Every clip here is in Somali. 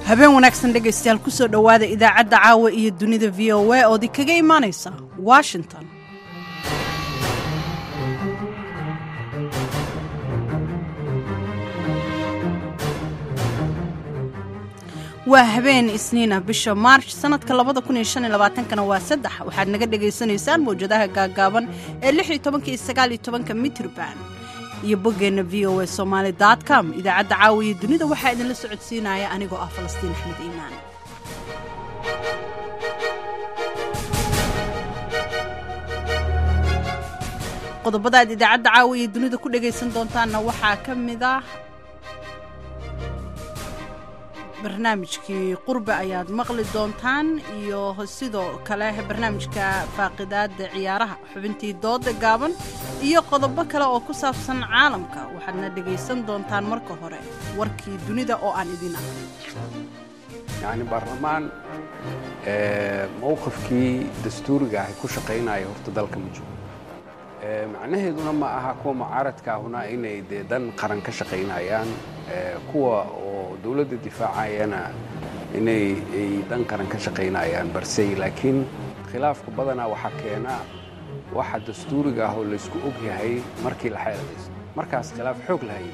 habeen wanaagsan dhegaystayaal ku soo dhowaada idaacadda caawa iyo dunida VOA oo idinkaga imaanaysa Washington. waa habeen isniina bisha March sanadka 2025 waa 3 waxaad naga dhageysanaysaan mowjadaha gaagaaban ee 16 iyo 19 mitir baan iyo boggeena voasomali.com idaacadda caawiya dunida waxaa idinla socodsiinaya anigoo ah Falastiin Axmed Iimaan. qodobada aad idaacadda caawiya dunida ku dhageysan doontaanna waxaa ka mid ah barnaamijkii qurbe ayaad maqli doontaan iyo sidoo kale barnaamijka faaqidaada ciyaaraha xubintii dooda gaaban iyo qodobo kale oo ku saabsan caalamka waxaadna dhegaysan doontaan marka hore warkii dunida oo aan idin aqrin. يعني برلمان موقفكي دستوري قاعد ku shaqeynaya horta dalka ma jiro macnaheeduna ma aha kuwa mucaaradka huna inay dan qaran ka shaqeynayaan kuwa oo dawladda difaacayana inay dan qaran ka shaqeynayaan barsay laakiin khilaafku badana waxa keena waxa dastuuriga ah oo la isku og yahay markii la xeeladays markaas khilaaf xoog lahayn.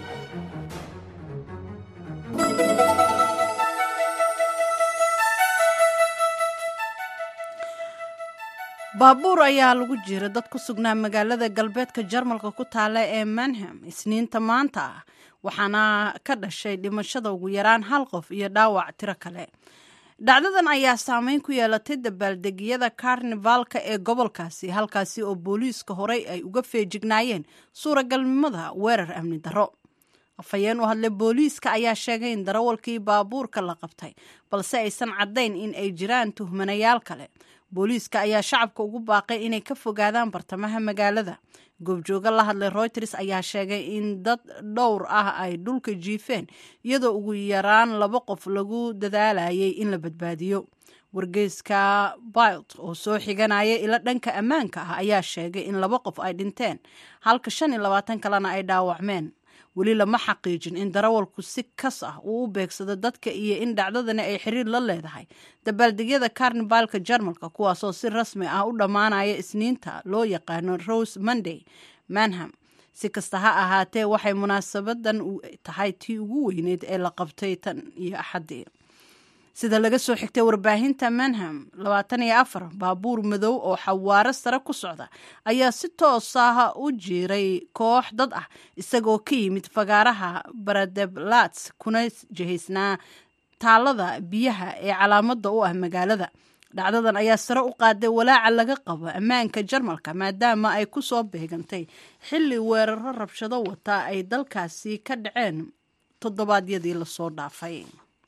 baabuur ayaa lagu jira dad ku sugnaa magaalada galbeedka Jarmalka ku taala ee Mannheim isniinta maanta waxaana ka dhashay dhimashada ugu yaraan hal qof iyo dhaawac tiro kale. dhacdadan ayaa saameyn ku yeelatay dabaaldegyada Carnivalka ee gobolkaasi halkaasi oo booliiska horey ay uga feejignaayeen suuragalnimada weerar amni darro. afayeen u hadlay booliiska ayaa sheegay in darawalkii baabuurka la qabtay balse aysan caddayn in ay jiraan tuhmanayaal kale. booliiska ayaa shacabka ugu baaqay inay ka fogaadaan bartamaha magaalada. goobjooga la hadlay Reuters ayaa sheegay in dad dhowr ah ay dhulka jiifeen iyadoo ugu yaraan 2 qof lagu dadaalayay in la badbaadiyo. wargeyska Bild oo soo xiganaya ila dhanka ammaanka ah ayaa sheegay in 2 qof ay dhinteen halka 25 kalena ay dhaawacmeen. weli lama xaqiijin in darawalku si kas ah uu u beegsado dadka iyo in dhacdadani ay xiriir la leedahay dabaaldegyada Carnivalka Jarmalka kuwaasoo si rasmi ah u dhamaanaya isniinta loo yaqaano Rose Monday. Mannheim si kasta ha ahaatee waxay munaasabadan u tahay tii ugu weyneed ee la qabtay tan iyo Axaddii. sida laga soo xigtay warbaahinta Mannheim 24 baabuur madow oo xawaaro sare ku socda ayaa si toos ah u jiray koox dad ah isagoo ka yimid fagaaraha Bradeplatz kuna jihaysnaa taalada biyaha ee calaamada u ah magaalada. dhacdadan ayaa sare u qaaday walaaca laga qabo ammaanka Jarmalka maadaama ay ku soo beegantay xilli weeraro rabshado wata ay dalkaasi ka dhaceen toddobaadyadii la soo dhaafay.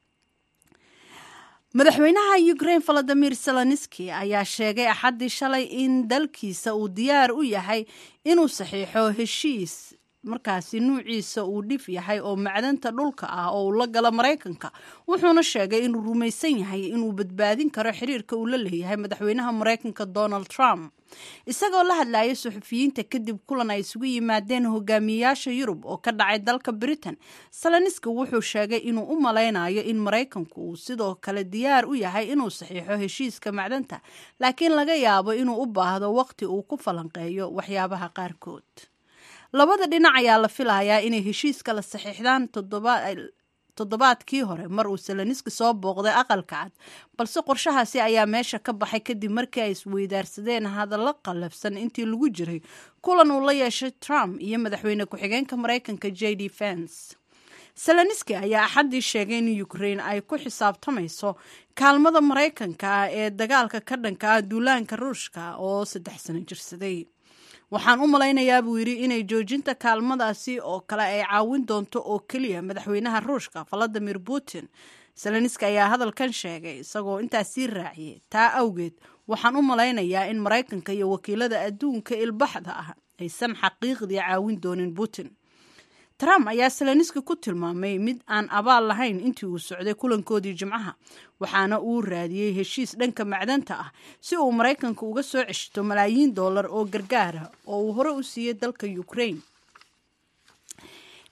madaxweynaha Ukraine Volodymyr Zelensky ayaa sheegay Axaddii shalay in dalkiisa uu diyaar u yahay inuu saxiixo heshiis markaasi nuuciisa uu dhif yahay oo macdanta dhulka ah oo la gala Mareykanka wuxuuna sheegay inuu rumaysan yahay inuu badbaadin karo xiriirka uu la leeyahay madaxweynaha Mareykanka Donald Trump. isagoo la hadlayay suxufiyiinta kadib kulan ay isugu yimaadeen hogaamiyayaasha Yurub oo ka dhacay dalka Britain, Zelensky wuxuu sheegay inuu u maleynayo in Mareykanku uu sidoo kale diyaar u yahay inuu saxiixo heshiiska macdanta laakiin laga yaabo inuu u baahdo waqti uu ku falanqeeyo waxyaabaha qaarkood. labada dhinac ayaa la filayaa inay heshiiska la saxiixdaan toddobaadkii hore mar uu Zelensky soo booqday aqalka cad balse qorshahaasi ayaa meesha ka baxay kadib markii ay isweydaarsadeen hadallo qalafsan intii lagu jiray kulan uu la yeeshay Trump iyo madaxweyne ku-xigeenka Mareykanka JD Vance. Zelensky ayaa Axaddii sheegay in Ukraine ay ku xisaabtamayso kaalmada Mareykanka ee dagaalka ka dhanka ah duulaanka Ruushka oo 3 sano jirsaday. waxaan u malaynayaa buu yiri inay joojinta kaalmadaasi oo kale ay caawin doonto oo kaliya madaxweynaha Ruushka Vladimir Putin. Zelensky ayaa hadalkan sheegay isagoo intaasi raaciyay taa awgeed waxaan u malaynayaa in Mareykanka iyo wakiilada adduunka ilbaxda ah aysan xaqiiqdii caawin doonin Putin. Trump ayaa Zelensky ku tilmaamay mid aan abaal lahayn intii uu socday kulankoodii Jimcaha waxaana uu raadiyay heshiis dhanka macdanta ah si uu Mareykanka uga soo ceshto malaayiin dollar oo gargaar ah oo uu hore u siiyay dalka Ukraine.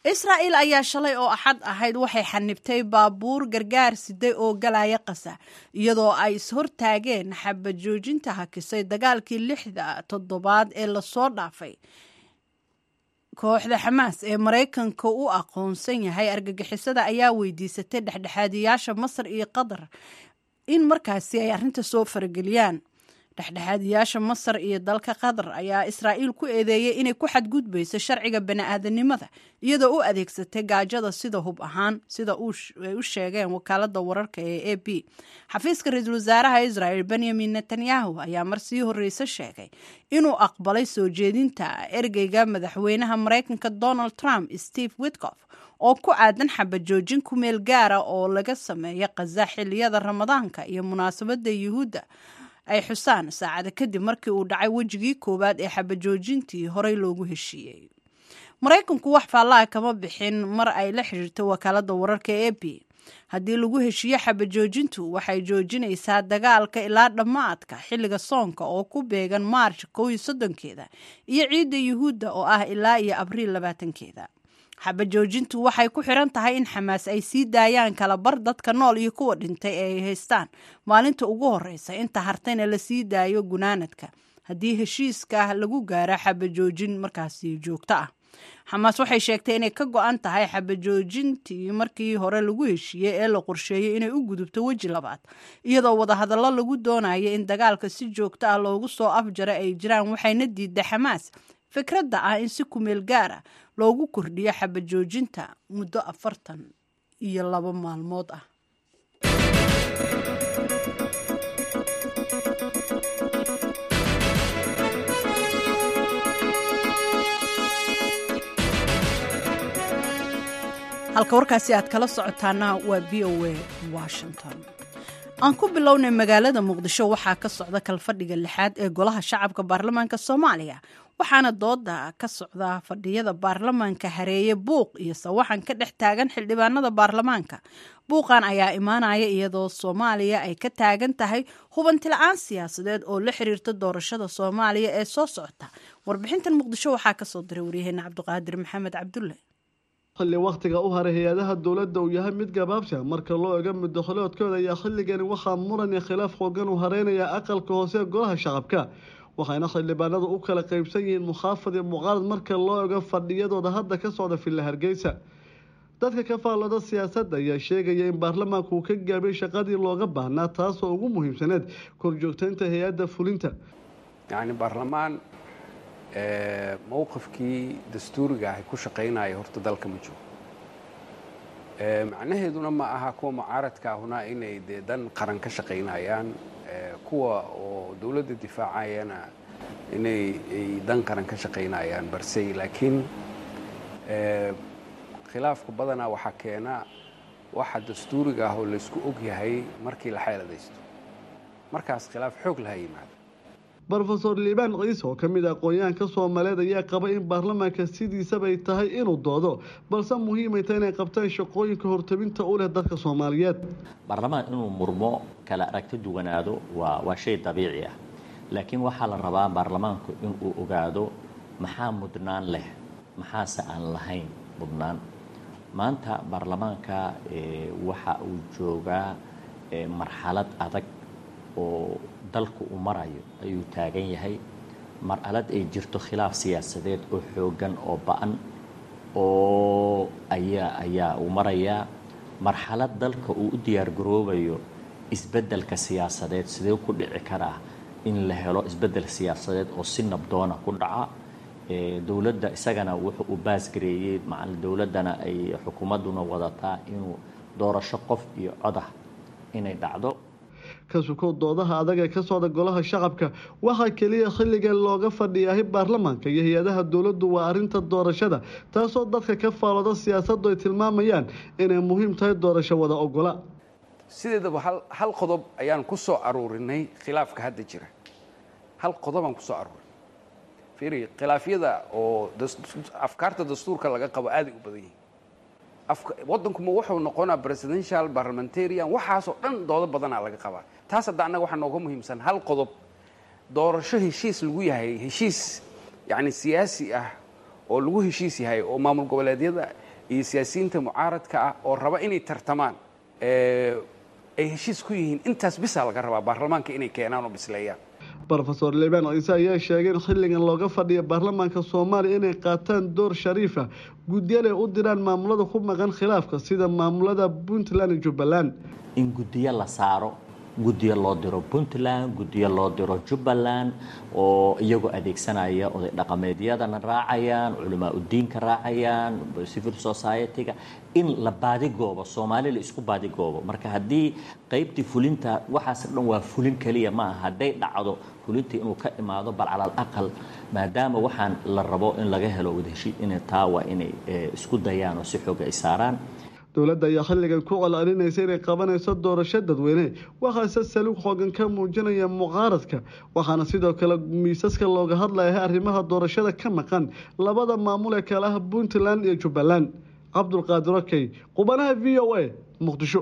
israa'iil ayaa shalay oo axad ahayd waxay xanibtay baabuur gargaar siday oo galaya qasa iyadoo ay ishortaageen xabad joojinta hakisay dagaalkii 6 toddobaad ee lasoo dhaafay. kooxda xamaas ee maraykanka u aqoonsan yahay argagixisada ayaa weydiisatay dhexdhexaadiyaasha masar iyo qatar in markaasi ay arrinta soo farageliyaan. dhexdhexaadiyaasha masar iyo dalka qatar ayaa israa'iil ku eedeeyay inay ku xadgudbayso sharciga bani'aadanimada iyadoo u adeegsatay gaajada sida hub ahaan sida ay u sheegeen wakaaladda wararka ee AP. xafiiska ra-iisul wasaaraha israa'iil benyamin netanyahu ayaa mar sii horreysa sheegay inuu aqbalay soo jeedinta ergeyga madaxweynaha maraykanka Donald Trump Steve Witkoff oo ku aadan xabad joojin ku meel gaara oo laga sameeyo Gaza xilliyada Ramadaanka iyo munaasabadda Yuhuudda ay xusaan saacada kadib markii uu dhacay wejigii koowaad ee xabad joojintii horey loogu heshiiyey. Maraykanku wax faallaa kama bixin mar ay la xiriirto wakaaladda wararka ee AP. haddii lagu heshiiyo xabad joojintu waxay joojinaysaa dagaalka ilaa dhammaadka xilliga soonka oo ku beegan Maarch 31keeda iyo ciidda Yuhuudda oo ah ilaa iyo Abriil 20keeda. xabad joojintu waxay ku xiran tahay in Xamaas ay sii daayaan kala bar dadka nool iyo kuwa dhintay ee ay haystaan maalinta ugu horeysa inta hartayna la sii daayo gunaanadka haddii heshiiska lagu gaaro xabad joojin markaasi joogto ah. Xamaas waxay sheegtay inay ka go'an tahay xabad joojintii markii hore lagu heshiiyey ee la qorsheeyay inay u gudubto weji labaad iyadoo wadahadallo lagu doonayo in dagaalka si joogto ah loogu soo afjaro ay jiraan. waxayna diiday Xamaas fikradda ah in si kumeel gaara loogu kordhiyo xabad joojinta muddo 42 maalmood ah. halka warkaasi aad kala socotaana waa VOA Washington. aan ku bilownay magaalada Muqdisho waxaa ka socda kalfadhiga 6aad ee golaha shacabka baarlamaanka Soomaaliya waxaana dooda ka socda fadhiyada baarlamaanka hareeye buuq iyo sawaxan ka dhex taagan xildhibaanada baarlamaanka. buuqan ayaa imaanaya iyadoo Soomaaliya ay ka taagan tahay hubanti la'aan siyaasadeed oo la xiriirta doorashada Soomaaliya ee soo socota. warbixintan Muqdisho waxaa ka soo diray wariyaheenna Cabdiqaadir Maxamed Cabdulle. xilli waqtiga u haray hay'adaha dawladda uu yahay mid gabaabsi marka loo eego muddaxoloodkooda ayaa xilligani waxaa muran iyo khilaaf xooggan u hareynaya aqalka hoose ee golaha shacabka waxayna xildhibaanadu u kala qaybsan yihiin muxaafad iyo muqaalad marka loo eego fadhiyadooda hadda ka socda Villa Hargeysa. dadka ka faallada siyaasadda ayaa sheegaya in baarlamaanku uu ka gaabay shaqadii looga baahnaa taasoo ugu muhiimsaneed korjoogtaynta hay'adda fulinta. yacni baarlamaan mowqifkii dastuuriga ah ku shaqeynaya horta dalka ma jiro. macnaheeduna ma aha kuwa mucaaradka ahuna inay dan qaran ka shaqeynayaan kuwa oo dawladda difaacayana inay dan qaran ka shaqeynayaan barsay laakiin khilaafku badanaa waxaa keena waxa dastuuriga ah oo la isku og yahay markii la xeeladaysto markaas khilaaf xoog laha yimaado. Professor Liban Ciise oo kamid ah aqoonyahanka Soomaaliyeed ayaa qaba in baarlamaanka sidiisaba ay tahay inuu doodo balse muhiim ay tahay inay qabtaan shaqooyinka hortabinta u leh dadka Soomaaliyeed. baarlamaan inuu murmo kala aragti duwanaado waa shay dabiici ah laakiin waxa la rabaa baarlamaanku inuu ogaado maxaa mudnaan leh maxaase aan lahayn mudnaan. maanta baarlamaanka waxa uu joogaa marxalad adag oo dalku u marayo ayuu taagan yahay marxalad ay jirto khilaaf siyaasadeed oo xoogan oo ba'an oo ayaa u maraya marxalad dalka uu u diyaar garoobayo isbeddelka siyaasadeed sidee ku dhici karaa in la helo isbeddel siyaasadeed oo si nabdoona ku dhaca. dawladda isagana wuxuu u baasgareeyay macallin dawladdana ay xukuumaduna wadataa inuu doorasho qof iyo cod ah inay dhacdo. ka sukow doodaha adag ee ka socda golaha shacabka waxaa kaliya xilligan looga fadhiyahay baarlamaanka iyo hay'adaha dawladdu waa arrinta doorashada taasoo dadka ka faallada siyaasaddu ay tilmaamayaan inay muhiim tahay doorasho wada ogola. sideedaba hal qodob ayaan ku soo aruurinay khilaafka hadda jira. hal qodob aan ku soo aruurinay fiiri khilaafyada oo afkaarta dastuurka laga qabo aad u badan yihiin. waddanku ma wuxuu noqonaa presidential parliamentarian waxaasoo dhan doodo badanaa laga qabaa. taas hadda annaga waxaa nooga muhiimsan hal qodob doorasho heshiis lagu yahay heshiis yacni siyaasi ah oo lagu heshiis yahay oo maamul goboleedyada iyo siyaasiyiinta mucaaradka ah oo raba inay tartamaan ay heshiis ku yihiin intaas bisaa laga rabaa baarlamaanka inay keenaan oo bisleeyaan brofesor liibaan ciise ayaa sheegay in xilligan looga fadhiya baarlamaanka soomaaliya inay qaataan door shariifa guddiyal ay u diraan maamulada ku maqan khilaafka sida maamulada puntland iyo jubbaland in guddiyo la saaro guddiyo loo diro puntland guddiyo loo diro jubbaland oo iyagoo adeegsanaya oday dhaqameedyadana raacayaan culamaa udiinka raacayaan civil society-ga in la baadigoobo soomaali la isku baadigoobo marka haddii qaybtii fulinta waxaas dhan waa fulin keliya ma aha hadday dhacdo fulintii inuu ka imaado bal calal aqal maadaama waxaan la rabo in laga helo wadaheshiid inay taa waa inay isku dayaan oo si xooga ay saaraan dowladda ayaa xilligan ku celcelinaysa inay qabanayso doorasho dadweyne waxaase saluug xoogan ka muujinaya mucaaradka waxaana sidoo kale miisaska looga hadlaya arrimaha doorashada ka maqan labada maamul ee kale ah puntland iyo jubbaland cabdulqaadir okey qubanaha v o a muqdisho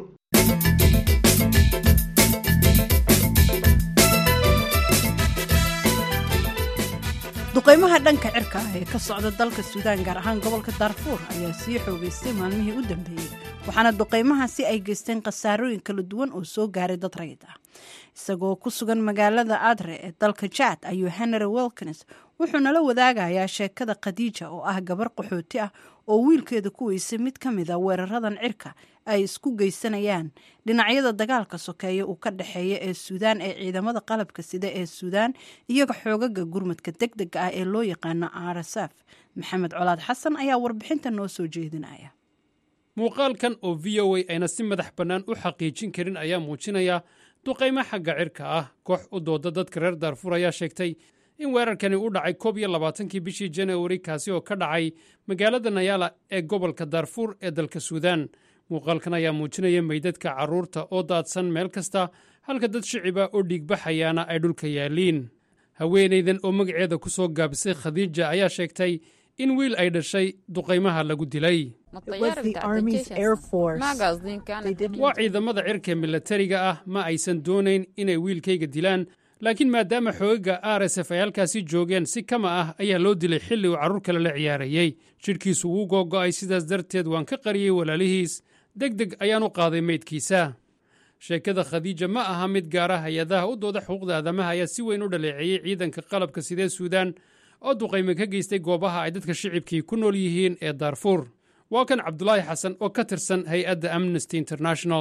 duqeymaha dhanka cirka ah ee ka socda dalka suudaan gaar ahaan gobolka daarfuur ayaa sii xoogeystay maalmihii u dambeeyey waxaana duqeymahaasi ay geysteen khasaarooyin kala duwan oo soo gaaray dad rayid ah isagoo ku sugan magaalada adre ee dalka jaad ayuu henry wilkins wuxuu nala wadaagayaa sheekada khadiija oo ah gabar qaxooti ah oo wiilkeeda ku weysay mid ka mid a weeraradan cirka ay isku geysanayaan dhinacyada dagaalka sokeeya uu ka dhexeeya ee suudaan ee ciidamada qalabka sida ee suudaan iyaga xoogaga gurmadka degdega ah ee loo yaqaano rsf maxamed colaad xasan ayaa warbixinta noo soo jeedinaya muuqaalkan oo v o a ayna si madax bannaan u xaqiijin karin ayaa muujinaya duqaymo xagga cirka ah koox u dooda dadka reer daarfuur ayaa sheegtay in weerarkani u dhacay 21 bishii January kaasi oo ka dhacay magaalada Nayala ee gobolka Darfur ee dalka Suudaan. Muuqaalkan ayaa muujinaya meydadka carruurta oo daadsan meel kasta halka dad shiciba oo dhiigbaxayana ay dhulka yaaliin. Haweenaydan oo magaceeda ku soo gaabisay Khadija ayaa sheegtay in wiil ay dhashay duqaymaha lagu dilay. Waa ciidamada cirka militariga ah ma aysan doonayn inay wiilkayga dilaan laakiin maadaama xoogaga RSF ay halkaasi joogeen si kama ah ayaa loo dilay xilli uu carruur kale la ciyaarayey jidhkiisu wuu googo'ay sidaas darteed waan ka qariyey walaalihiis degdeg ayaan u qaaday meydkiisa sheekada khadiija ma aha mid gaara hay-adaha u dooda xuquuqda aadamaha ayaa si weyn u dhaleeceeyey ciidanka qalabka sidee Suudaan oo duqayme ka geystay goobaha ay dadka shicibkii ku nool yihiin ee Darfur waa kan Cabdulaahi Xasan oo ka tirsan hay-adda Amnesty International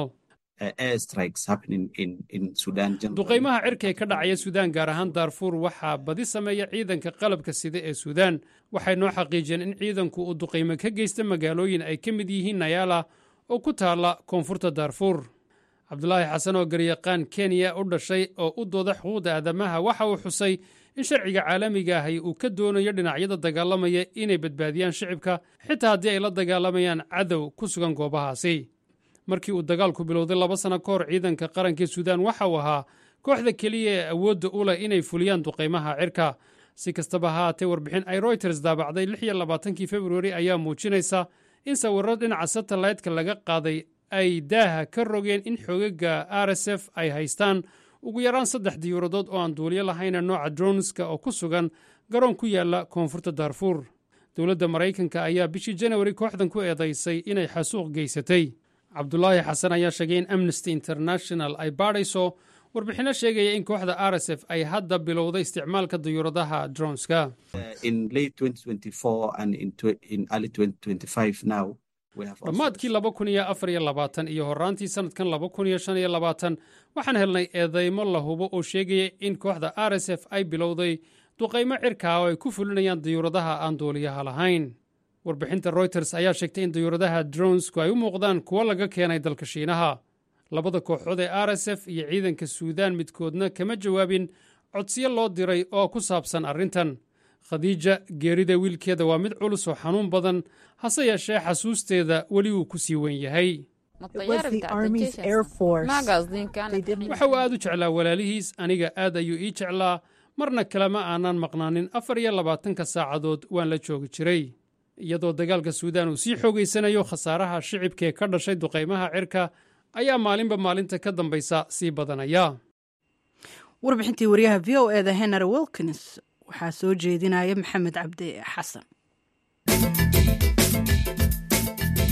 duqaymaha cirka ee ka dhacaya Suudaan gaar ahaan Darfur waxaa badi sameeya ciidanka qalabka sida ee Suudaan waxay noo xaqiijiyeen in ciidanku uu duqayme ka geysta magaalooyin ay ka mid yihiin Nayala oo ku taala koonfurta Darfur Cabdulaahi Xasan oo garyaqaan Kenya u dhashay oo u dooda xuquuqda aadamaha waxa uu xusay in sharciga caalamiga ahi uu ka doonayo dhinacyada dagaalamaya inay badbaadiyaan shicibka xitaa haddii ay la dagaalamayaan cadow ku sugan goobahaasi markii uu dagaalku bilowday 2 sano ka hor ciidanka qaranka Suudaan waxa uu ahaa kooxda kaliya ee awoodda u leh inay fuliyaan duqaymaha cirka si kastaba ha ahaatee warbixin ay Reuters daabacday 26 February ayaa muujinaysa in sawirro dhinaca satellite-ka laga qaaday ay daaha ka rogeen in xoogaga RSF ay haystaan ugu yaraan 3 diyuuradood oo aan duuliyo lahayn nooca droneska oo ku sugan garoon ku yaala koonfurta Darfur dowladda Mareykanka ayaa bishii January kooxdan ku eedaysay inay xasuuq geysatay Cabdulaahi Xasan ayaa sheegay in Amnesty International ay baadhayso warbixino sheegaya in kooxda RSF ay hadda bilowday isticmaalka diyuuradaha droneska dhammaadkii 2024 iyo horaantii sanadkan 2025 waxaan helnay eedeymo la hubo oo sheegaya in kooxda RSF ay bilowday duqaymo cirka oo ay ku fulinayaan diyuuradaha aan duuliyaha lahayn warbixinta Reuters ayaa sheegtay in diyuuradaha dronesku ay u muuqdaan kuwo laga keenay dalka Shiinaha labada kooxood ee RSF iyo ciidanka Suudaan midkoodna kama jawaabin codsiyo loo diray oo ku saabsan arrintan Khadija geerida wiilkeeda waa mid culus oo xanuun badan hase yeeshee xasuusteeda weli uu ku sii weyn yahay waxa uu aad u jeclaa walaalihiis aniga aad ayuu ii jeclaa marna kalema aanan maqnaanin 24 saacadood waan la joogi jiray iyadoo dagaalka Suudaan uu sii xoogeysanayo khasaaraha shicibka ka dhashay duqaymaha cirka ayaa maalinba maalinta ka dambaysa sii badanaya warbixintii wariyaha VOA da Henry Wilkins waxaa soo jeedinaya Maxamed Cabdi Xasan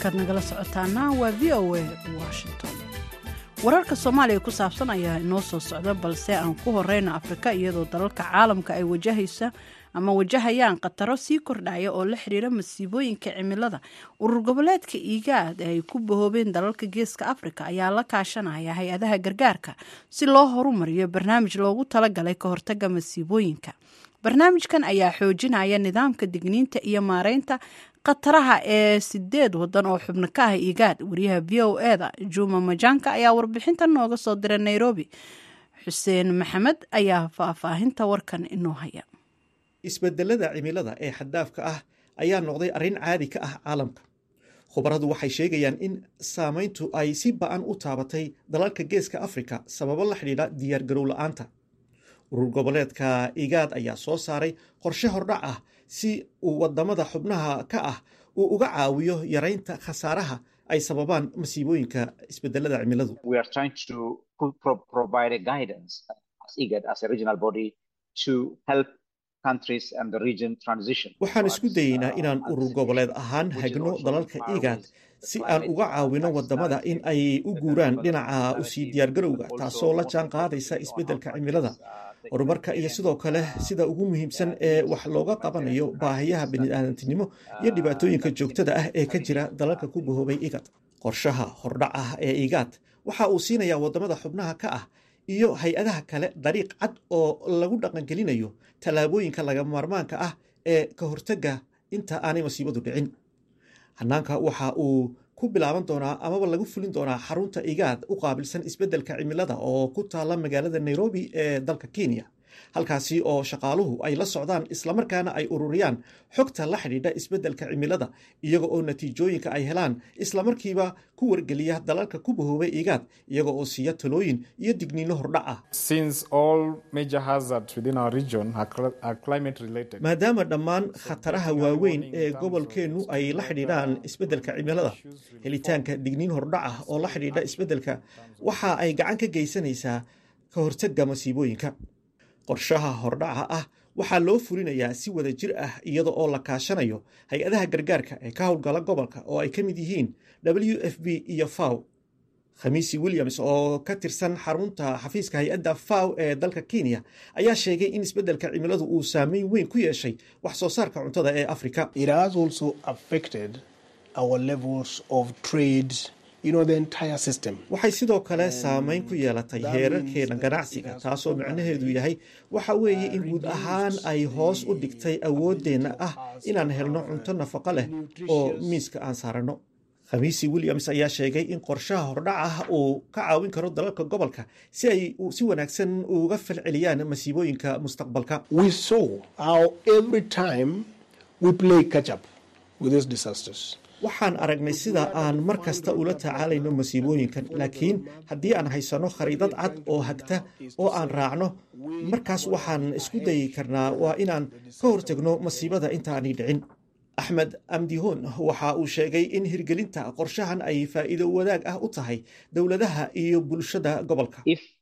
halkaad nagala socotaana waa v o a washington. wararka soomaaliya ku saabsan ayaa inoo soo socda, balse aan ku horeyna afrika, iyadoo dalalka caalamka ay wajahayaan khataro sii kordhaya oo la xiriira masiibooyinka cimilada. urur goboleedka igaad ee ay ku bahoobeen dalalka geeska afrika ayaa la kaashanaya hay-adaha gargaarka si loo horumariyo barnaamij loogu talagalay ka hortaga masiibooyinka. barnaamijkan ayaa xoojinaya nidaamka digniinta iyo maareynta khataraha ee 8 wadan oo xubno ka ah igaad. wariyaha v o eda juma majanka ayaa warbixintan nooga soo diray nairobi. xuseen maxamed ayaa faahfaahinta warkan inoo haya. isbedelada cimilada ee xaddaafka ah ayaa noqday arrin caadi ka ah caalamka. khubaradu waxay sheegayaan in saamayntu ay si ba'an u taabatay dalalka geeska afrika sababo la xidhiidha diyaargarow la'aanta. urur goboleedka igaad ayaa soo saaray qorshe hordhac ah si uu wadamada xubnaha ka ah uu uga caawiyo yaraynta khasaaraha ay sababaan masiibooyinka isbedelada cimiladu. waxaan isku dayeynaa inaan urur goboleed ahaan hagno dalalka igaad si aan uga caawino wadamada in ay u guuraan dhinaca usii diyaargarowga, taasoo la jaan qaadaysa isbedelka cimilada, horumarka iyo sidoo kale sida ugu muhiimsan ee wax looga qabanayo baahiyaha bini'aadantinimo iyo dhibaatooyinka joogtada ah ee ka jira dalalka ku bahoobay igaad. qorshaha hordhac ah ee igaad waxa uu siinayaa wadamada xubnaha ka ah iyo hay-adaha kale dariiq cad oo lagu dhaqangelinayo tallaabooyinka lagama maarmaanka ah ee ka hortaga inta aanay masiibadu dhicin. hanaanka waxa uu ku bilaaban doonaa amaba lagu fulin doonaa xarunta igaad u qaabilsan isbeddelka cimilada oo ku taala magaalada nairobi ee dalka kenya, halkaasi oo shaqaaluhu ay la socdaan islamarkaana ay ururiyaan xogta la xidhiidha isbeddelka cimilada, iyaga oo natiijooyinka ay helaan islamarkiiba ku wargeliya dalalka ku bahoobay igaad, iyaga oo siiya talooyin iyo digniino hordhac ah. maadaama dhammaan khataraha waaweyn ee gobolkeennu ay la xidhiidhaan isbeddelka cimilada, helitaanka digniin hordhac ah oo la xidhiidha isbeddelka waxa ay gacan ka geysanaysaa ka hortagga masiibooyinka. qorshaha hordhaca ah waxaa loo fulinayaa si wada jir ah iyada oo la kaashanayo hay-adaha gargaarka ee ka howlgala gobolka oo ay ka mid yihiin WFP iyo FAO. khamiisi williams oo ka tirsan xarunta xafiiska hay-adda FAO ee dalka kenya ayaa sheegay in isbeddelka cimiladu uu saameyn weyn ku yeeshay wax soo saarka cuntada ee afrika. waxay sidoo kale saameyn ku yeelatay heerarkeena ganacsiga, taasoo micnaheedu yahay waxa weeye in guud ahaan ay hoos u dhigtay awooddeenna ah inaan helno cunto nafaqo leh oo miiska aan saaranno. khamiisi williams ayaa sheegay in qorshaha hordhac ah uu ka caawin karo dalalka gobolka si ay si wanaagsan uga falceliyaan masiibooyinka mustaqbalka. waxaan aragnay sida aan mar kasta ula tacaalayno masiibooyinkan, laakiin haddii aan haysanno khariidad cad oo hagta oo aan raacno, markaas waxaan isku dayi karnaa waa inaan ka hortagno masiibada intaanay dhicin. axmed amdihoon waxa uu sheegay in hirgelinta qorshahan ay faa'iido wadaag ah u tahay dowladaha iyo bulshada gobolka.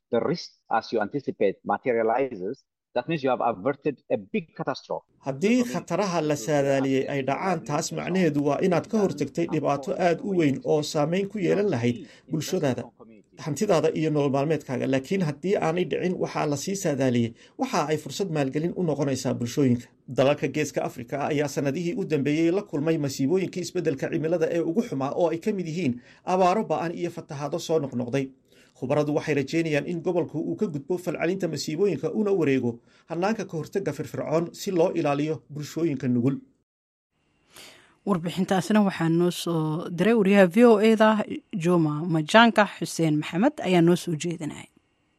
haddii khataraha la saadaaliyey ay dhacaan, taas macnaheedu waa inaad ka hortagtay dhibaato aad u weyn oo saameyn ku yeelan lahayd bulshadaada, hantidaada iyo nolol maalmeedkaaga. laakiin haddii aanay dhicin waxaa la sii saadaaliyey, waxa ay fursad maalgelin u noqonaysaa bulshooyinka. dalalka geeska afrika ayaa sanadihii u dambeeyey la kulmay masiibooyinkii isbeddelka cimilada ee ugu xumaa oo ay ka mid yihiin abaaro ba'an iyo fatahaado soo noqnoqday. khubaradu waxay rajeynayaan in gobolku uu ka gudbo falcelinta masiibooyinka una wareego hanaanka ka hortagga firfircoon si loo ilaaliyo bulshooyinka nugul. warbixintaasina waxaa noo soo diray wariyaha v o eda juma majanka. xuseen maxamed ayaa noo soo jeedinaya.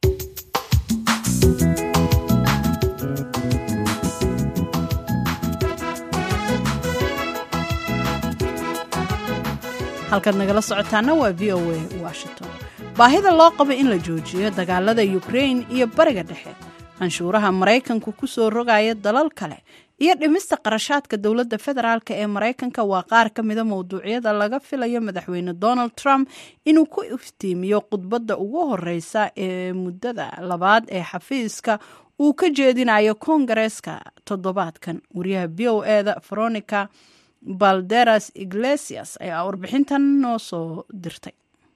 halkaad nagala socotaana waa v o a washington. baahida loo qabo in la joojiyo dagaalada Ukraine iyo bariga dhexe, canshuuraha Maraykanku ku soo rogaya dalal kale, iyo dhimista qarashaadka dowladda federaalk ee Maraykanka waa qaar ka mida mowduucyada laga filayo madaxweyne Donald Trump inuu ku iftiimiyo khudbadda ugu horeysa ee muddada labaad ee xafiiska uu ka jeedinayo Koongareeska toddobaadkan. wariyaha v o eda Veronica balderas iglesias ayaa warbixintan noo soo dirtay.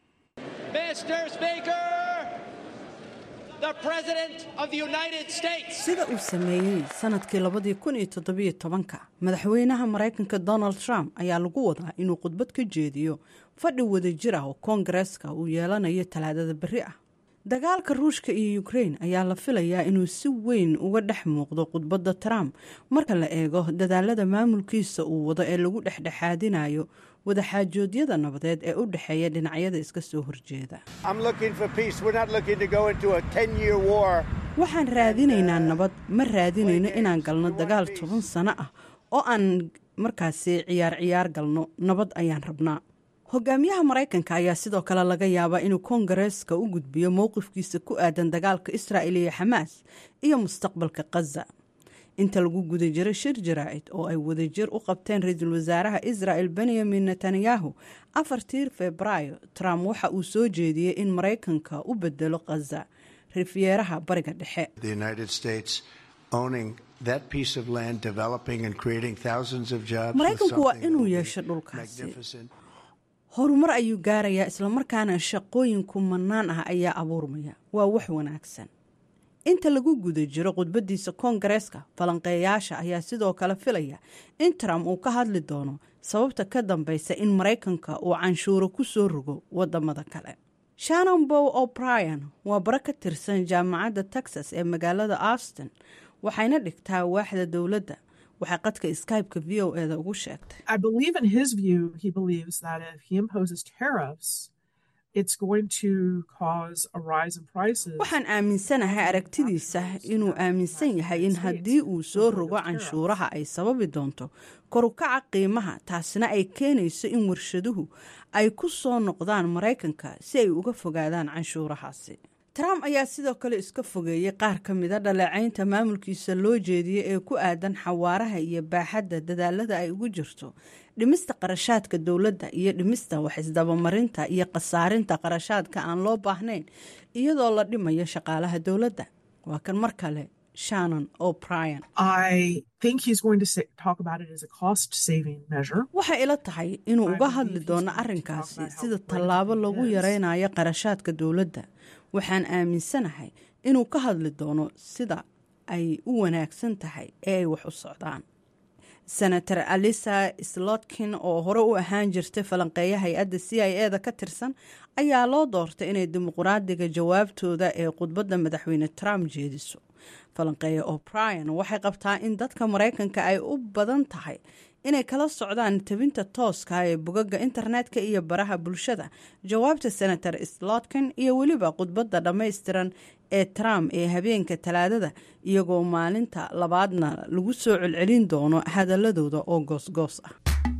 sida uu sameeyey sanadkii 2017 madaxweynaha Mareykanka Donald Trump ayaa lagu wadaa inuu khudbad ka jeediyo fadhi wadajir ah oo Koongareeska uu yeelanayo Talaadada berri ah. dagaalka Ruushka iyo Ukraine ayaa la filayaa inuu si weyn uga dhex muuqdo khudbadda Trump marka la eego dadaalada maamulkiisa uu wado ee lagu dhexdhexaadinayo wadaxaajoodyada nabadeed ee u dhexeeya dhinacyada iska soo horjeeda. waxaan raadinaynaa nabad, ma raadinayno inaan galno dagaal 10 sano ah oo aan markaasi ciyaar galno. nabad ayaan rabnaa. hogaamiyaha Mareykanka ayaa sidoo kale laga yaabaa inuu Koongareeska u gudbiyo mowqifkiisa ku aadan dagaalka Israa'iil iyo Xamaas iyo mustaqbalka Gaza. inta lagu guda jiray shir jaraa'id oo ay wadajir u qabteen ra'iisul wasaaraha Israa'iil Benjamin Netanyahu 4 Febraayo, Trump waxa uu soo jeediyey in Mareykanka u bedelo Gaza rifiyeeraha bariga dhexe. Mareykanku waa inuu yeesho dhulkaasi. horumar ayuu gaarayaa islamarkaana shaqooyin kumanaan ah ayaa abuurmaya. waa wax wanaagsan. inta lagu guda jiro khudbadiisa Koongareeska, falanqeeyaasha ayaa sidoo kale filaya in Trump uu ka hadli doono sababta ka dambaysa in Mareykanka uu canshuuro ku soo rogo wadamada kale. Shannon Bow O'Brien waa bara ka tirsan jaamacadda Texas ee magaalada Austin, waxayna dhigtaa waaxda dowladda. waxay qadka Skype-ka VOA-da ugu sheegtay. I believe in his view, he believes that if he imposes tariffs, it's going to cause a rise in prices. waxaan aaminsanahay aragtidiisa inuu aaminsan yahay in haddii uu soo rogo canshuuraha ay sababi doonto kor u kaca qiimaha, taasina ay keenayso in warshaduhu ay ku soo noqdaan Mareykanka si ay uga fogaadaan canshuurahaasi. Trump ayaa sidoo kale iska fogeeyay qaar ka mid ah dhaleecaynta maamulkiisa loo jeediyay ee ku aadan xawaaraha iyo baaxadda dadaalada ay ugu jirto dhimista qarashaadka dowladda iyo dhimista wax isdabamarinta iyo khasaarinta qarashaadka aan loo baahnayn iyadoo la dhimayo shaqaalaha dowladda. waa kan mar kale Shannon O'Brien. I think he's going to talk about it as a cost-saving measure. waxay ila tahay inuu uga hadli doono arrinkaasi sida tallaabo lagu yareynayo qarashaadka dowladda. waxaan aaminsanahay inuu ka hadli doono sida ay u wanaagsan tahay ee ay wax u socdaan. Senator Alisa Slotkin oo hore u ahaan jirtay falanqeeyaha hay'adda CIA-da ka tirsan ayaa loo doortay inay dimuqraadiga jawaabtooda ee khudbadda madaxweyne Trump jeediso. falanqeeya O'Brien waxay qabtaa in dadka Mareykanka ay u badan tahay inay kala socdaan tabinta tooska ee bogagga internetka iyo baraha bulshada jawaabta Senator Slotkin iyo weliba khudbadda dhammaystiran ee Trump ee habeenka Talaadada, iyagoo maalinta labaadna lagu soo celcelin doono hadaladooda oo goosgoos ah.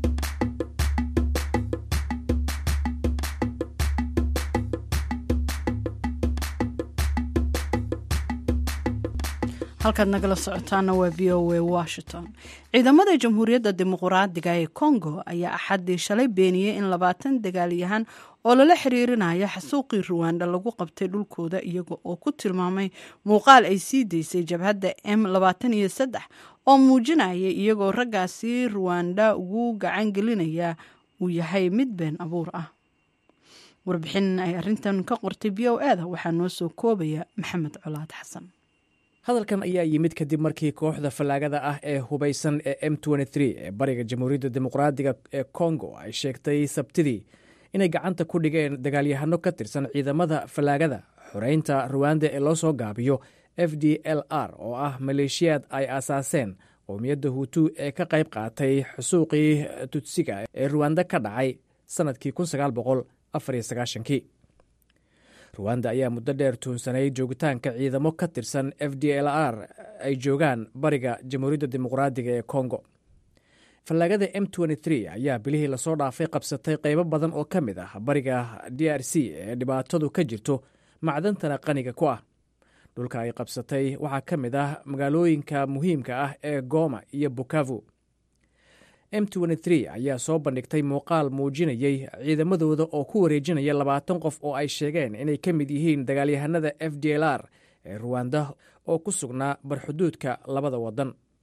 halkaad nagala socotaana waa VOA Washington. ciidamada Jamhuuriyadda Dimuqraadiga ee Congo ayaa axadii shalay beeniyay in 20 dagaalyahan oo lala xiriirinayo xasuuqii Rwanda lagu qabtay dhulkooda, iyaga oo ku tilmaamay muuqaal ay sii deysay jabhadda M23 oo muujinaya iyagoo raggaasi Rwanda ugu gacan gelinaya uu yahay mid been abuur ah. warbixin ay arrintan ka qortay VOA-da waxaa noo soo koobaya Maxamed Colaad Xasan. hadalkan ayaa yimid kadib markii kooxda fallaagada ah ee hubaysan ee M23 ee bariga Jamhuuriyadda Dimuqraadiga ee Congo ay sheegtay Sabtidii inay gacanta ku dhigeen dagaalyahano ka tirsan ciidamada fallaagada xoreynta Rwanda ee loo soo gaabiyo FDLR oo ah maleeshiyaad ay aasaaseen qowmiyadda Hutu ee ka qayb qaatay xusuuqii Tutsiga ee Rwanda ka dhacay sanadkii 1994. Rwanda ayaa muddo dheer tuunsanay joogitaanka ciidamo ka tirsan FDLR ay joogaan bariga Jamhuuriyadda Dimuqraadiga ee Congo. fallaagada M23 ayaa bilihii lasoo dhaafay qabsatay qaybo badan oo ka mid ah bariga DRC ee dhibaatadu ka jirto macdantana qaniga ku ah. dhulka ay qabsatay waxaa ka mid ah magaalooyinka muhiimka ah ee Goma iyo Bukavu. M23 ayaa soo bandhigtay muuqaal muujinayay ciidamadooda oo ku wareejinaya 20 qof oo ay sheegeen inay ka mid yihiin dagaalyahanada FDLR ee Rwanda oo ku sugnaa barxuduudka labada wadan.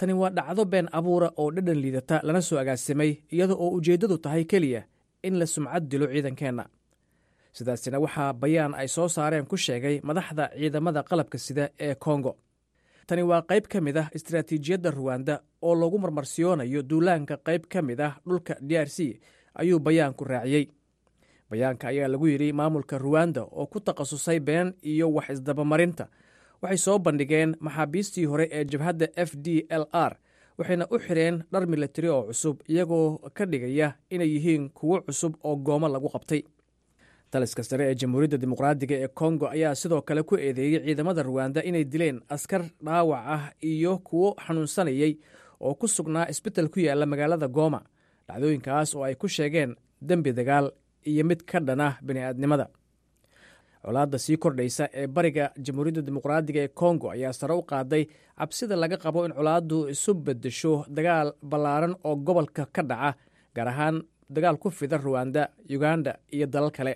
tani waa dhacdo been abuura oo dhadhan liidata lana soo agaasimay iyada oo ujeeddadu tahay keliya in la sumcad dilo ciidankeenna. sidaasina waxaa bayaan ay soo saareen ku sheegay madaxda ciidamada qalabka sida ee kongo. tani waa qayb ka mid ah istaraatiijiyadda ruwanda oo lagu marmarsiyoonayo duulaanka qayb ka mid ah dhulka DRC, ayuu bayaanku raaciyey. bayaanka ayaa lagu yidhi maamulka ruwanda oo ku takhasusay been iyo wax isdabamarinta waxay soo bandhigeen maxaabiistii hore ee jabhadda FDLR, waxayna u xidheen dhar milatari oo cusub iyagoo ka dhigaya inay yihiin kuwo cusub oo goomo lagu qabtay. taliska sare ee jamhuuriyadda dimuqraadiga ee kongo ayaa sidoo kale ku eedeeyey ciidamada ruwanda inay dileen askar dhaawac ah iyo kuwo xanuunsanayay oo ku sugnaa isbital ku yaalla magaalada Goma, dhacdooyinkaas oo ay ku sheegeen dembi dagaal iyo mid ka dhan ah bini'aadnimada. colaadda sii kordhaysa ee bariga jamhuuriyadda dimuqraadiga ee kongo ayaa sare u qaaday cabsida laga qabo in colaaddu isu beddesho dagaal ballaaran oo gobolka ka dhaca, gaar ahaan dagaal ku fida ruwanda, uganda iyo dalal kale.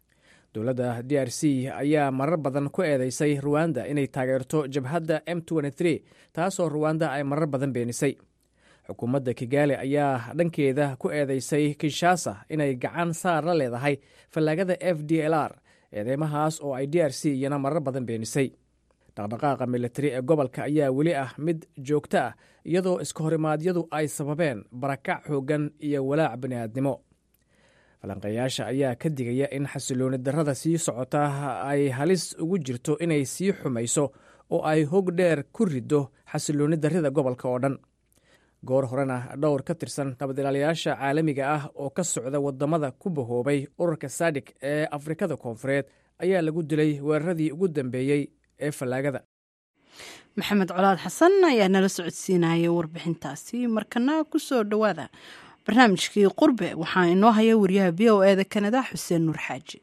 dowladda DRC ayaa marar badan ku eedeysay ruwanda inay taageerto jabhadda M23, taasoo ruwanda ay marar badan beenisay. xukuumadda Kigali ayaa dhankeeda ku eedeysay Kinshasa inay gacan saar la leedahay fallaagada FDLR, eedeymahaas oo ay DRC iyana marar badan beenisay. dhaqdhaqaaqa militari ee gobolka ayaa weli ah mid joogto ah, iyadoo iska horimaadyadu ay sababeen barakac xooggan iyo walaac bini'aadnimo. falanqeeyaasha ayaa ka digaya in xasilooni darrada sii socota ay halis ugu jirto inay sii xumayso oo ay hog dheer ku riddo xasilooni darrida gobolka oo dhan. goor horena dhowr ka tirsan nabadilaalayaasha caalamiga ah oo ka socda waddamada ku bahoobay ururka SADC ee Afrikada Koonfureed ayaa lagu dilay weeraradii ugu dambeeyey ee fallaagada. maxamed colaad xasan ayaa nala socodsiinayay warbixintaasi. markana ku soo dhowaada barnaamijkii qurbe, waxaa inoo haya wariyaha VOA Kanada Xuseen Nuur Xaaji.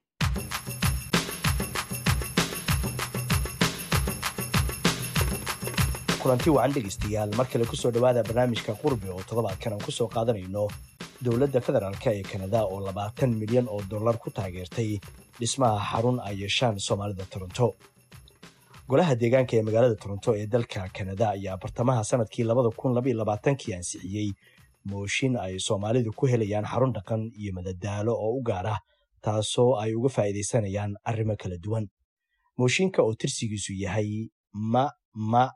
kulanti wacan dhegeystayaal, mar kale kusoo dhowaada barnaamijka qurbe oo toddobaadkan aan kusoo qaadanayno dowladda federaalka ee Kanada oo $20 milyan ku taageertay dhismaha xarun ay yeeshaan Soomaalida Toronto. golaha deegaanka ee magaalada Toronto ee dalka Kanada ayaa bartamaha sanadkii 2022 ansixiyey mooshin ay Soomaalidu ku helayaan xarun dhaqan iyo madadaalo oo u gaar ah, taasoo ay uga faa'iideysanayaan arrimo kala duwan. mooshinka oo tirsigiisu yahay ma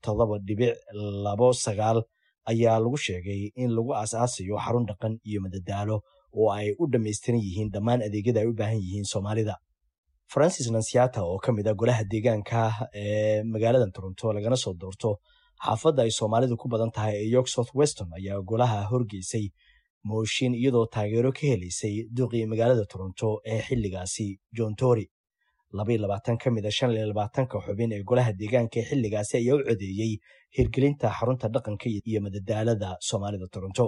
4.29 ayaa lagu sheegay in lagu aasaasayo xarun dhaqan iyo madadaalo oo ay u dhammaystiran yihiin dhammaan adeegyada ay u baahan yihiin Soomaalida. Francis Nansiata oo ka mid ah golaha deegaanka ee magaalada Toronto lagana soo doorto xaafadda ay Soomaalidu ku badan tahay ee York South Weston ayaa golaha horgeysay mooshin iyadoo taageero ka helaysay duqii magaalada Toronto ee xilligaasi John Tory. 22 ka mid ah 25 xubin ee golaha deegaanka ee xilligaasi ayaa u codeeyey hirgelinta xarunta dhaqanka iyo madadaalada Soomaalida Toronto.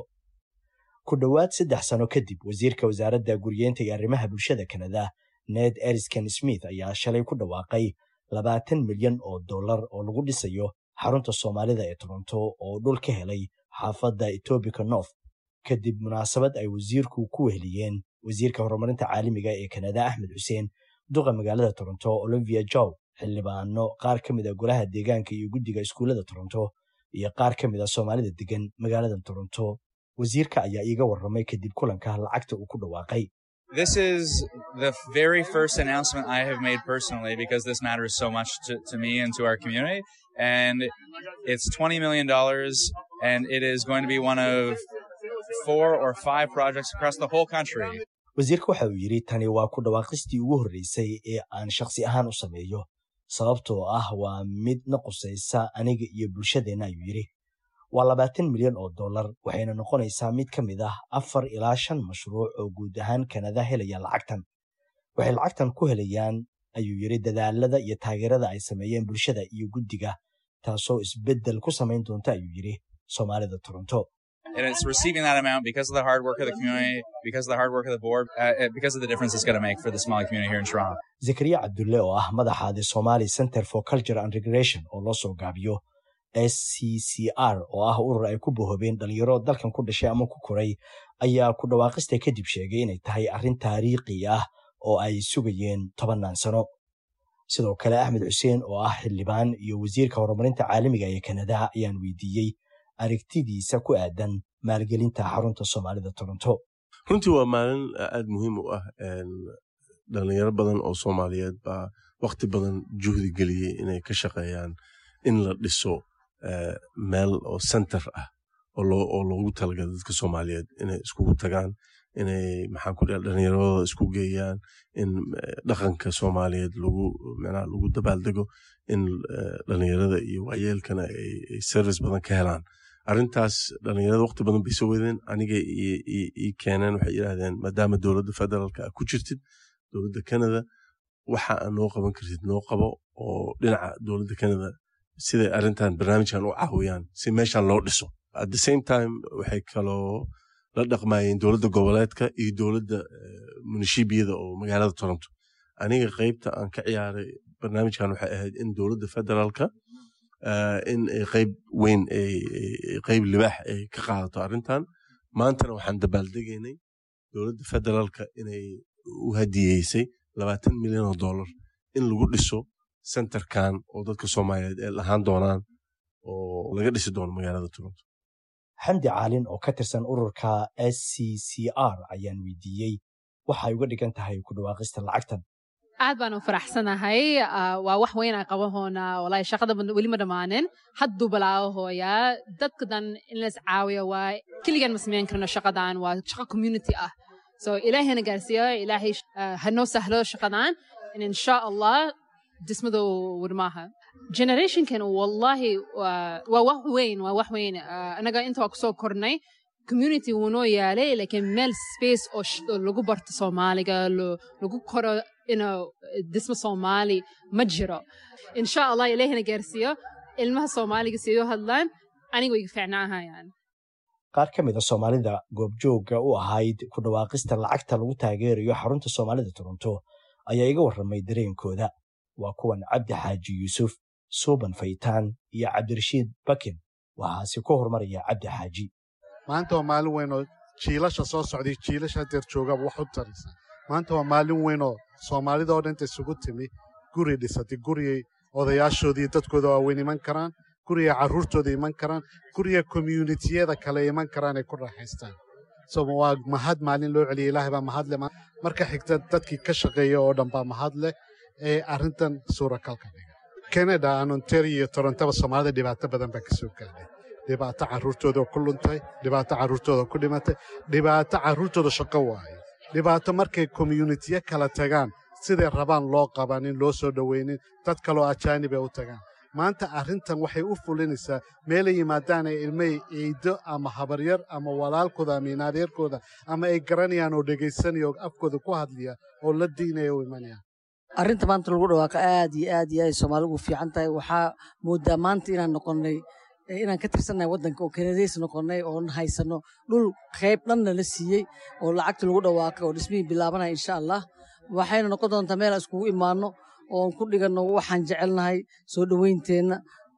ku dhowaad 3 sano kadib, wasiirka wasaaradda guryeynta iyo arrimaha bulshada Kanada Ned Erisken Smith ayaa shalay ku dhawaaqay $20 milyan oo lagu dhisayo xarunta Soomaalida ee Toronto oo dhul ka helay xaafadda Etobicoke North, kadib munaasabad ay wasiirku ku weheliyeen wasiirka horumarinta caalamiga ee Kanada Axmed Xuseen, duqa magaalada Toronto Olivia Jow, xildhibaano, qaar ka mid ah golaha deegaanka iyo guddiga iskuulada Toronto, iyo qaar ka mid ah Soomaalida degan magaalada Toronto. wasiirka ayaa iiga warramay kadib kulanka lacagta uu ku dhawaaqay. This is the very first announcement I have made personally because this matters so much to me and to our community. And it's $20 million, and it is going to be one of 4 or 5 projects across the whole country. wasiirka waxa uu yidhi tani waa ku dhawaaqistii ugu horreysay ee aan shakhsi ahaan u sameeyo, sababtoo ah waa mid na qusaysa aniga iyo bulshadeenna, ayuu yidhi. waa $20 milyan, waxayna noqonaysaa mid ka mid ah 4 ilaa 5 mashruuc oo guud ahaan Kanada helaya lacagtan. waxay lacagtan ku helayaan, ayuu yidhi, dadaalada iyo taageerada ay sameeyeen bulshada iyo guddiga, taasoo isbeddel ku samayn doonta, ayuu yidhi, Soomaalida Toronto. And it's receiving that amount because of the hard work of the community, because of the hard work of the board, because of the difference it's going to make for the Somali community here in Toronto. Zakaria Abdulle oo ah madaxa The Somali Center for Culture and Recreation oo loo soo gaabiyo SCCR oo ah urur ay ku bohobeen dhalinyaro dalkan ku dhashay ama ku koray, ayaa ku dhawaaqista kadib sheegay inay tahay arrin taariikhi ah oo ay sugayeen 10 sano. sidoo kale axmed xuseen oo ah xildhibaan iyo wasiirka horumarinta caalamiga ee kanada ayaan weydiiyey aragtidiisa ku aadan maalgelinta xarunta soomaalida toronto. runtii waa maalin aad muhiim u ah. dhalinyaro badan oo soomaaliyeed baa waqti badan juhdi geliyey inay ka shaqeeyaan in la dhiso meel oo center ah oo loogu talagala dadka soomaaliyeed inay iskugu tagaan, inay dhalinyaradooda isku geeyaan, in dhaqanka soomaaliyeed lagu dabaaldego, in dhalinyarada iyo waayeelkana ay service badan ka helaan. arrintaas dhalinyarada waqti badan bay soo wadeen. aniga ii keeneen, waxay yidhaahdeen maadaama dowladda federaalka ku jirtid, dowladda Canada waxa aan noo qaban kartid noo qabo, oo dhinaca dowladda Canada siday arrintan barnaamijkan u caawiyaan si meeshan loo dhiso. at the same time waxay kaloo la dhaqmayeen dowladda goboleedka iyo dowladda munishibiyada oo magaalada Toronto. aniga qaybta aan ka ciyaaray barnaamijkan waxay ahayd in dowladda federaalka in qayb weyn qayb libaax ay ka qaadato arrintan. maantana waxaan dabaaldegaynay dowladda federaalka inay u hadiyeysay $20 milyan in lagu dhiso centerkan oo dadka Soomaaliyeed ay lahaan doonaan oo laga dhisi doono magaalada Toronto. xamdi caalin oo ka tirsan ururka SCCR ayaan weydiiyey waxay uga dhigan tahay ku dhawaaqista lacagtan. aad baan u faraxsanahay. waa wax weyn aan qabahoona. walahi shaqada weli ma dhammaanin. hadduu balaahoyaa dadka dan in la iscaawiyo waa keligan ma samayn karno shaqadan. waa shaqo community ah. so ilaahayna gaarsiiyo. ilaahay hanoo sahlo shaqadan. insha allah dhismadu warmaaha. generationkan wallahi waa wax weyn. waa wax weyn. anaga inta waa kusoo kornay community wuu noo yaalay, laakiin meel space oo lagu barto Soomaaliga lagu koro inuu dhismo Soomaali ma jiro. insha allah ilaahayna gaarsiiyo. ilmaha Soomaaliga sidoo hadlaan aniga way fiicnaahayaan. qaar ka mid ah Soomaalida goobjooga u ahayd ku dhawaaqista lacagta lagu taageerayo xarunta Soomaalida Toronto ayaa iga warramay dareenkooda. waa kuwan Cabdi Xaaji Yuusuf, Suuban Faytaan iyo Cabdirashiid Bakin. waxaase ku hormaraya Cabdi Xaaji. maanta waa maalin weyn oo jiilasha soo socday, jiilasha hadeer joogaba wax u taraysa. maanta waa maalin weyn oo Soomaalida oo dhan isugu timi, guri dhisatay, guriyay odayaashoodii dadkooda waaweyn iman karaan, guriga carruurtooda iman karaan, guriga communitiyada kale iman karaan ay ku raaxaystaan. so waa mahad maalin loo celiyay. ilaahay baa mahad leh. marka xigta dadkii ka shaqeeya oo dhan baa mahad leh ee arrintan suuragalka dhiga. Canada, Ontario iyo Torontoba Soomaalida dhibaato badan baa ka soo gaadhay. dhibaato carruurtooda ku luntay, dhibaato carruurtooda ku dhimatay, dhibaato carruurtooda shaqo waaye, dhibaato markay communitiya kala tagaan siday rabaan loo qabanin, loo soo dhoweynin, dad kaloo ajaanib ay u tagaan. maanta arrintan waxay u fulinaysaa meelay yimaadaan ay ilmay eedo ama habaryar ama walaalkooda ama inaadeerkooda ama ay garanayaan oo dhegaysanaya oo afkooda ku hadlaya oo la diinaya u imanaya. arrinta maanta lagu dhawaaqa aad iyo aad iyo ay Soomaaligu fiican tahay. waxaa moodaa maanta inaan noqonnay inaan ka tirsannahay waddanka oo Kanadiis noqonnay oon haysano dhul qayb dhanna la siiyey oo lacagta lagu dhawaaqay oo dhismihii bilaabanaya insha allah. waxayna noqon doontaa meel aan iskugu imaanno oon ku dhiganno waxaan jecelnahay, soo dhowaynteenna,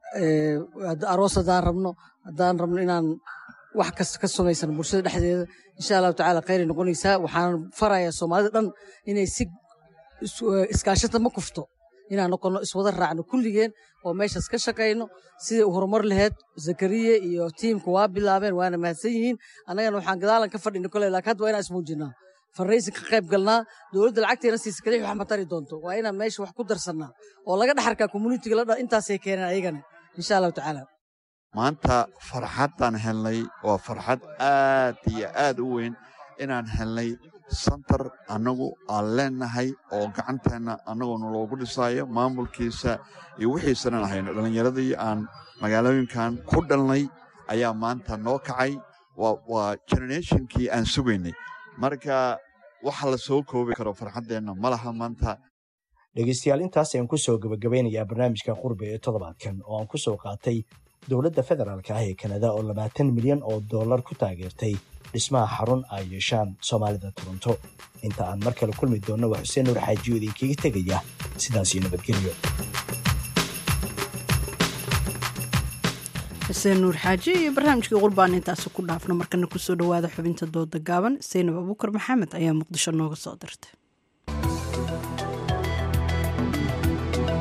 aroos haddaan rabno inaan wax kasta ka samaysano bulshada dhexdeeda. insha allahu tacaala khayray noqonaysaa. waxaan farayaa Soomaalida dhan inay si iskaashata ma kufto, inaan noqonno iswada raacno kulligeen oo meeshaas ka shaqayno sidai u horumar lahayd. Zakariye iyo tiimku waa bilaabeen, waana mahadsan yihiin. annagana waxaan gadaalan ka fadhina kole, laakiin hadda waa inaan ismuujinaa, farraysi ka qayb galnaa. dowladda lacagteena siisa kalix wax ma tari doonto. waa inaan meesha wax ku darsannaa oo laga dhaxarkaa communitiga intaasay keeneen ayagana insha allahu tacaala. maanta farxaddaan helnay waa farxad aad iyo aad u weyn inaan helnay santar annagu aan leenahay oo gacanteenna annagoona loogu dhisaayo maamulkiisa iyo wixiisanan ahayno. dhallinyaradii aan magaalooyinkan ku dhalnay ayaa maanta noo kacay. waa generationkii aan sugaynay. marka waxa la soo koobi karo farxaddeenna ma laha maanta. dhegaystayaal, intaas ayaan ku soo gabagabeynayaa barnaamijka qurbe ee toddobaadkan oo aan ku soo qaatay dowladda federaalka ah ee Kanada oo $20 milyan ku taageertay dhismaha xarun ay yeeshaan Soomaalida Toronto. inta aan mar kale kulmi doonno waa Xuseen Nuur Xaaji oo idinkaga tegaya sidaas iyo nabadgelyo. xuseen nuur xaaji iyo barnaamijkii qurbaan intaasi ku dhaafno. markana ku soo dhowaada xubinta dooda gaaban. Seynab Abuukar Maxamed ayaa Muqdisho nooga soo dirtay.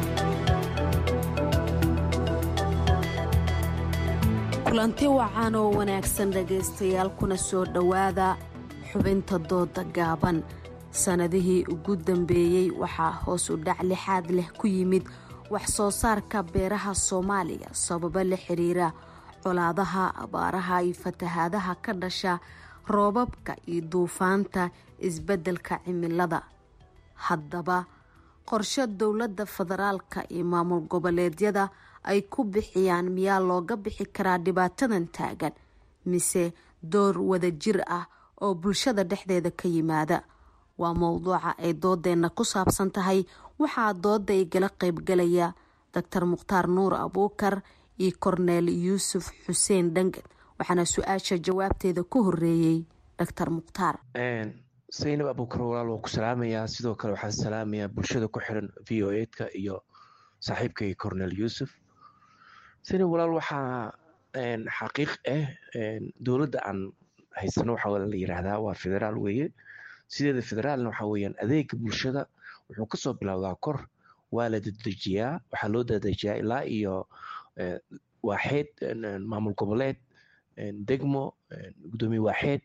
kulanti wacan oo wanaagsan dhegaystayaal kuna soo dhowaada xubinta dooda gaaban. sannadihii ugu dambeeyey waxaa hoos u dhac lixaad leh ku yimid wax soo saarka beeraha Soomaaliya sababo la xiriira colaadaha, abaaraha iyo fatahaadaha ka dhasha roobabka iyo duufaanta isbeddelka cimilada. haddaba qorshe dowladda federaalka iyo maamul goboleedyada ay ku bixiyaan miyaa looga bixi karaa dhibaatadan taagan mise door wada jir ah oo bulshada dhexdeeda ka yimaada? waa mowduuca ay doodeenna ku saabsan tahay. waxaa dooda igala qaybgalaya Dr. Mukhtaar Nuur Abuukar iyo Korneel Yuusuf Xuseen Dhangan, waxaana su-aasha jawaabteeda ku horeeyey Dr. Mukhtaar. Saynab Abuukar walaal waa ku salaamayaa, sidoo kale waxaan salaamayaa bulshada ku xiran VOA-ka iyo saaxiibkay Korneel Yuusuf. Saynab walaal waxaa xaqiiq dowladda aan haysano waxaa la yiraahdaa waa federaal weeye. sideeda federaalna waxaa weeyaan adeega bulshada wuxuu kasoo bilowdaa kor, waa la dedejiyaa, waxaa loo dedejiyaa ilaa iyo waaxeed, maamul goboleed, degmo, gudoomiye waaxeed.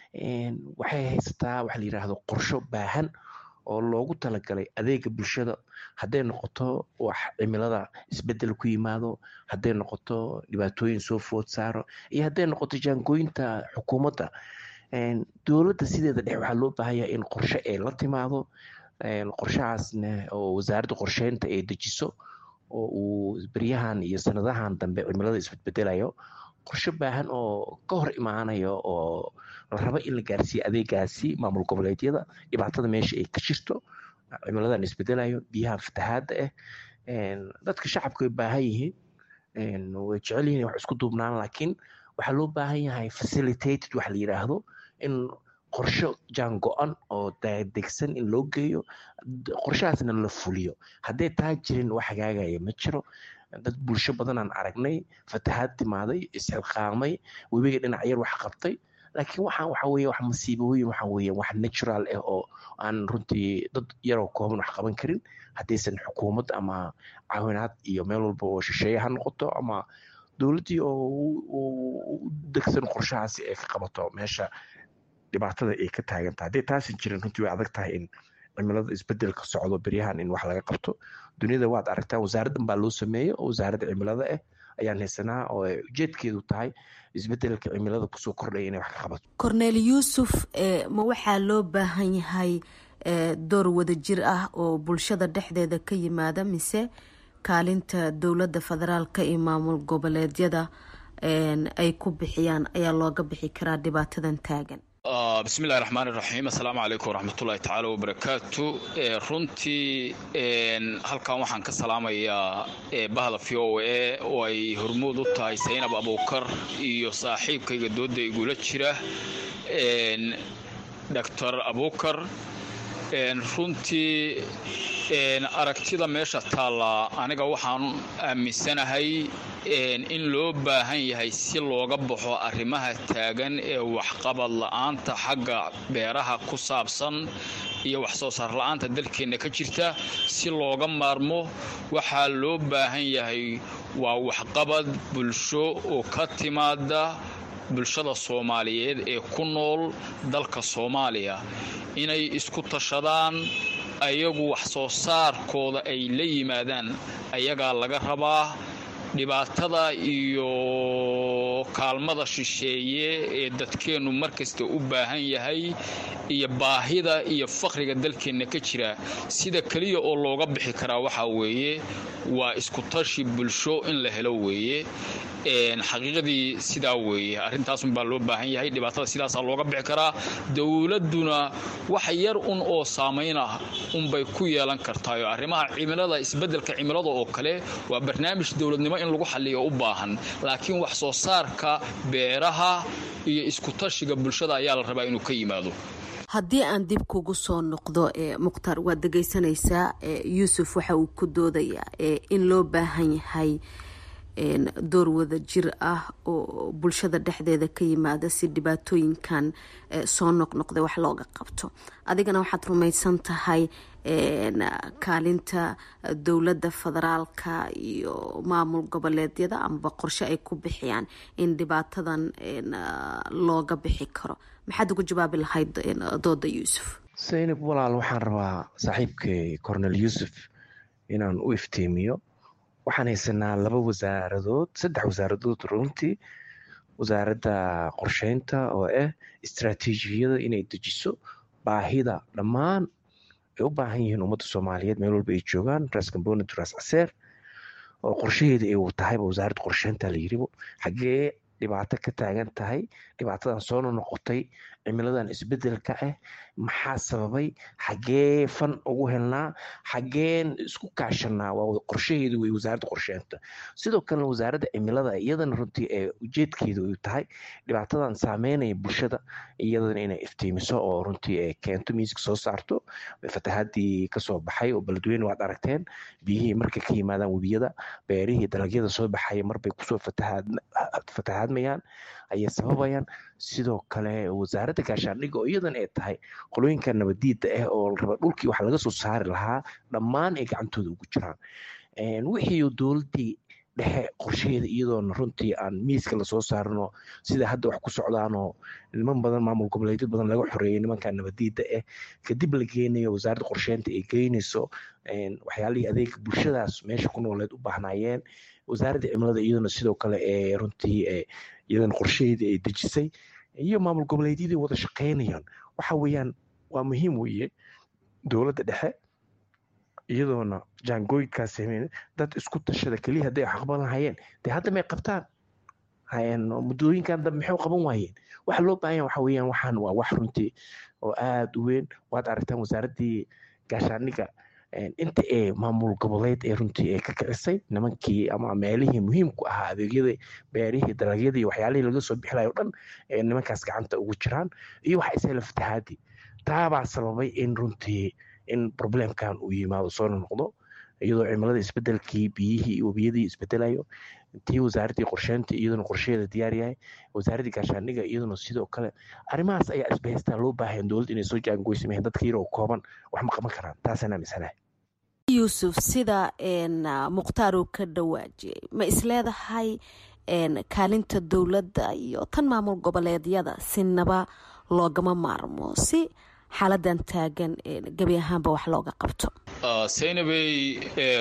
waxay haysataa waxa la yiraahdo qorsho baahan oo loogu talagalay adeega bulshada, hadday noqoto wax cimilada isbedel ku yimaado, hadday noqoto dhibaatooyin soo food saaro, iyo hadday noqoto jaangooyinta xukuumadda. dowladda sideeda dhex waxaa loo baahanyaa in qorshe ay la timaado, qorshahaasna oo wasaaradda qorsheynta ay dejiso, oo uu beryahan iyo sanadahan dambe cimilada isbedbedelayo, qorshe baahan oo ka hor imaanayo oo la rabo in la gaarsiiyo adeegaasi maamul goboleedyada. dhibaatada meesha ay ka jirto, cimiladan isbedelayo, biyaha fatahaada dadka shacabka way baahan yihiin, way jecel yihiin wax isku duubnaan, laakiin waxaa loo baahan yahay facilitated wax la yiraahdo, in qorsho jaan go-an oo degsan in loo geeyo, qorshahaasna la fuliyo. hadday taa jirin wax hagaagaya ma jiro. dad bulsho badan aan aragnay, fatahaad timaaday, isxilqaamay, webiga dhinac yar wax qabtay, laakiin waxaan waxa weeye wax masiibooyin, waxa weeye wax natural ah oo aan runtii dad yaroo kooban wax qaban karin haddaysan xukuumad ama caawinaad iyo meel walba oo shisheeye ha noqoto ama dowladdii oo u degsan qorshahaasi ay ka qabato meesha dhibaatada ay ka taagan tahay. hadday taasan jirin runtii way adag tahay in cimilada isbedelka socdo beryahan in wax laga qabto. duniyada waad aragtaa, wasaaraddan baa loo sameeyey oo wasaaradda cimilada ayaan haysanaa oo ujeedkeedu tahay isbedelka cimilada kusoo kordhaya inay wax ka qabato. Korneel Yuusuf, ma waxaa loo baahan yahay door wada jir ah oo bulshada dhexdeeda ka yimaada mise kaalinta dowladda federaalka iyo maamul goboleedyada ay ku bixiyaan ayaa looga bixi karaa dhibaatadan taagan? bismillahi raxmaani raxiim. assalaamu calaykum waraxmatullahi tacaala wabarakaatu. runtii halkan waxaan ka salaamayaa bahda VOA oo ay hormuud u tahay Saynab Abuukar iyo saaxiibkayga dooda igula jira Dr. Abuukar. runtii aragtida meesha taalla aniga waxaan aaminsanahay in loo baahan yahay si looga baxo arrimaha taagan ee waxqabad la'aanta xagga beeraha ku saabsan iyo wax soo saar la'aanta dalkeenna ka jirta. si looga maarmo waxaa loo baahan yahay waa waxqabad bulsho oo ka timaada bulshada Soomaaliyeed ee ku nool dalka Soomaaliya, inay isku tashadaan, ayagu wax soo saarkooda ay la yimaadaan, ayagaa laga rabaa. dhibaatada iyo kaalmada shisheeye ee dadkeennu markasta u baahan yahay iyo baahida iyo faqriga dalkeenna ka jira, sida kaliya oo looga bixi karaa waxaa weeye waa isku tashi bulsho in la helo weeye. xaqiiqadii sidaa weeye, arrintaasunbaa loo baahan yahay. dhibaatada sidaasaa looga bixi karaa. dowladduna wax yar oo saamayn ah unbay ku yeelan kartaayo arrimaha cimilada, isbeddelka cimilada oo kale waa barnaamij dowladnimo in lagu xalliyo u baahan, laakiin wax soo saarka beeraha iyo isku tashiga bulshada ayaa la rabaa inuu ka yimaado. haddii aan dib kugu soo noqdo Mukhtaar, waad dhegaysanaysaa Yuusuf waxa uu ku doodayaa in loo baahan yahay door wada jir ah oo bulshada dhexdeeda ka yimaada si dhibaatooyinkan soo noqnoqda wax looga qabto. adigana waxaad rumaysan tahay kaalinta dowladda federaalka iyo maamul goboleedyada amaba qorshe ay ku bixiyaan in dhibaatadan looga bixi karo. maxaad ugu jawaabi lahayd dooda yuusuf? saynab walaal, waxaan rabaa saaxiibkay cornel yuusuf inaan u iftiimiyo. waxaan haysanaa 3 wasaaradood runtii. wasaaradda qorsheynta oo istaraatiijiyada inay dejiso baahida dhammaan ay u baahan yihiin ummadda Soomaaliyeed meel walba ay joogaan, Ras Kamboni to Ras Caseer, oo qorshaheeda ay tahayba wasaaradda qorsheynta la yiribo. xagee dhibaato ka taagan tahay, dhibaatadan soo noqotay, cimiladan isbedelka maxaa sababay, xagee fan ugu helnaa, xageen isku kaashanaa, waa qorshaheedu way wasaaradda qorsheynta. sidoo kale wasaaradda cimilada iyadana runtii ujeedkeedu ay tahay dhibaatadan saameynaya bulshada iyadana inay iftiimiso oo runtii ay keento miiska soo saarto. fatahaadii kasoo baxay oo beledweyne waad aragteen, biyihii markay ka yimaadaan webiyada, beerihii dalagyada soo baxaya marbay kusoo fatahaadmayaan ayay sababayaan. sidoo kale wasaaradda gaashaandhigga oo iyadan ay tahay qolooyinka nabadiida oo raba dhulkii wax laga soo saari lahaa dhammaan ay gacantooda ugu jiraan. wixii dowladdii dhexe qorshaheeda iyadoona runtii aan miiska lasoo saarno sida hadda wax ku socdaanoo niman badan maamul goboleedyo badan laga xoreeyay nimanka nabadiida kadib la geenayo wasaaradda qorsheynta ay geynayso waxyaalihii adeega bulshadaas meesha ku nooleed u baahnaayeen. wasaaradda cimilada iyadana sidoo kale runtii iyadana qorshaheedii ay dejisay iyo maamul goboleedyadii wada shaqeynayaan. waxa weeyaan waa muhiim weeye dowladda dhexe iyadoona jaangooyinkaas sameyn dad isku tashada keliya hadday aqbal lahayeen dee hadda may qabtaan muddooyinkan dambe maxay qaban waayeen. waxa loo baahan yahay waxa weeyaan waxaan waa wax runtii oo aad u weyn. waad aragtaan wasaaraddii gaashaandhigga inta maamul goboleed runtii ka kicisay nimankii ama meelihii muhiimku ahaa adeegyada beerihii dalagyadii waxyaalihii laga soo bixi lahayo o dhan nimankaas gacanta ugu jiraan iyo waxa isla fatahaadii. taabaa sababay in runtii in problemkan uu yimaado soo noqdo iyadoo cimilada isbedelkii biyihii iyo webiyadii isbedelayo. tii wasaaraddii qorsheynta iyaduna qorsheheeda diyaar yahay, wasaaraddii gaashaandhigga iyaduna sidoo kale. arrimahaas ayaa isbahaystaa loo baahan dowladda inay soo jaangoysameen dadka yaroo kooban wax ma qaban karaan. taasaan aaminsanahay. yuusuf, sida mukhtaar uu ka dhawaajiyey, ma isleedahay kaalinta dowladda iyo tan maamul goboleedyada sinaba loogama maarmo si xaaladan taagan gebi ahaanba wax looga qabto? saynabey,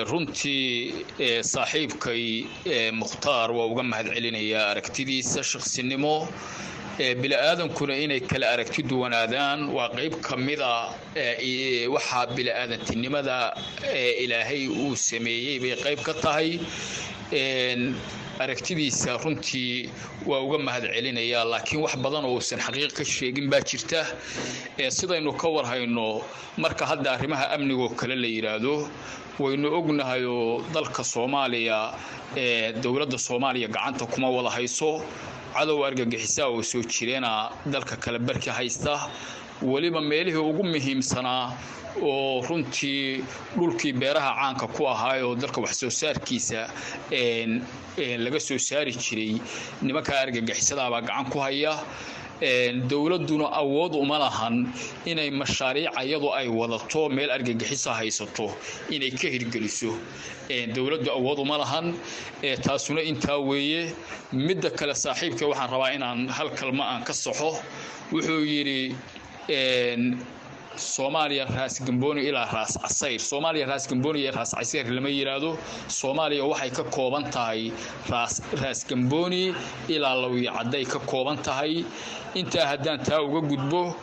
runtii saaxiibkay mukhtaar waa uga mahad celinayaa aragtidiisa shaqsinimo. bili-aadankuna inay kala aragti duwanaadaan waa qayb ka mida waxaa bili-aadantinimada ilaahay uu sameeyey bay qayb ka tahay. aragtidiisa runtii waa uga mahad celinayaa, laakiin wax badan oo uusan xaqiiq ka sheegin baa jirta. sidaynu ka warhayno marka hadda arrimaha amnigoo kale la yidhaahdo, waynu ognahayoo dalka Soomaaliya dowladda Soomaaliya gacanta kuma wada hayso. cadow argagixisaa oo soo jireena dalka kala barka haysta. waliba meelihii ugu muhiimsanaa oo runtii dhulkii beeraha caanka ku ahaa oo dalka wax soo saarkiisa laga soo saari jiray nimanka argagixisada baa gacan ku haya. dowladuna awood uma lahan inay mashaariic iyadu ay wadato meel argagixisa haysato inay ka hirgeliso. dowladdu awood uma lahan. taasuna intaa weeye. midda kale saaxiibka waxaan rabaa inaan hal kalma aan ka saxo. wuxuu yidhi Soomaaliya Ras Kamboni ilaa Ras Caseer. Soomaaliya Ras Kamboni iyo Ras Caseer lama yiraahdo. Soomaaliya waxay ka kooban tahay Ras Kamboni ilaa Lawicadday ka kooban tahay. intaa haddaan taa uga gudbo,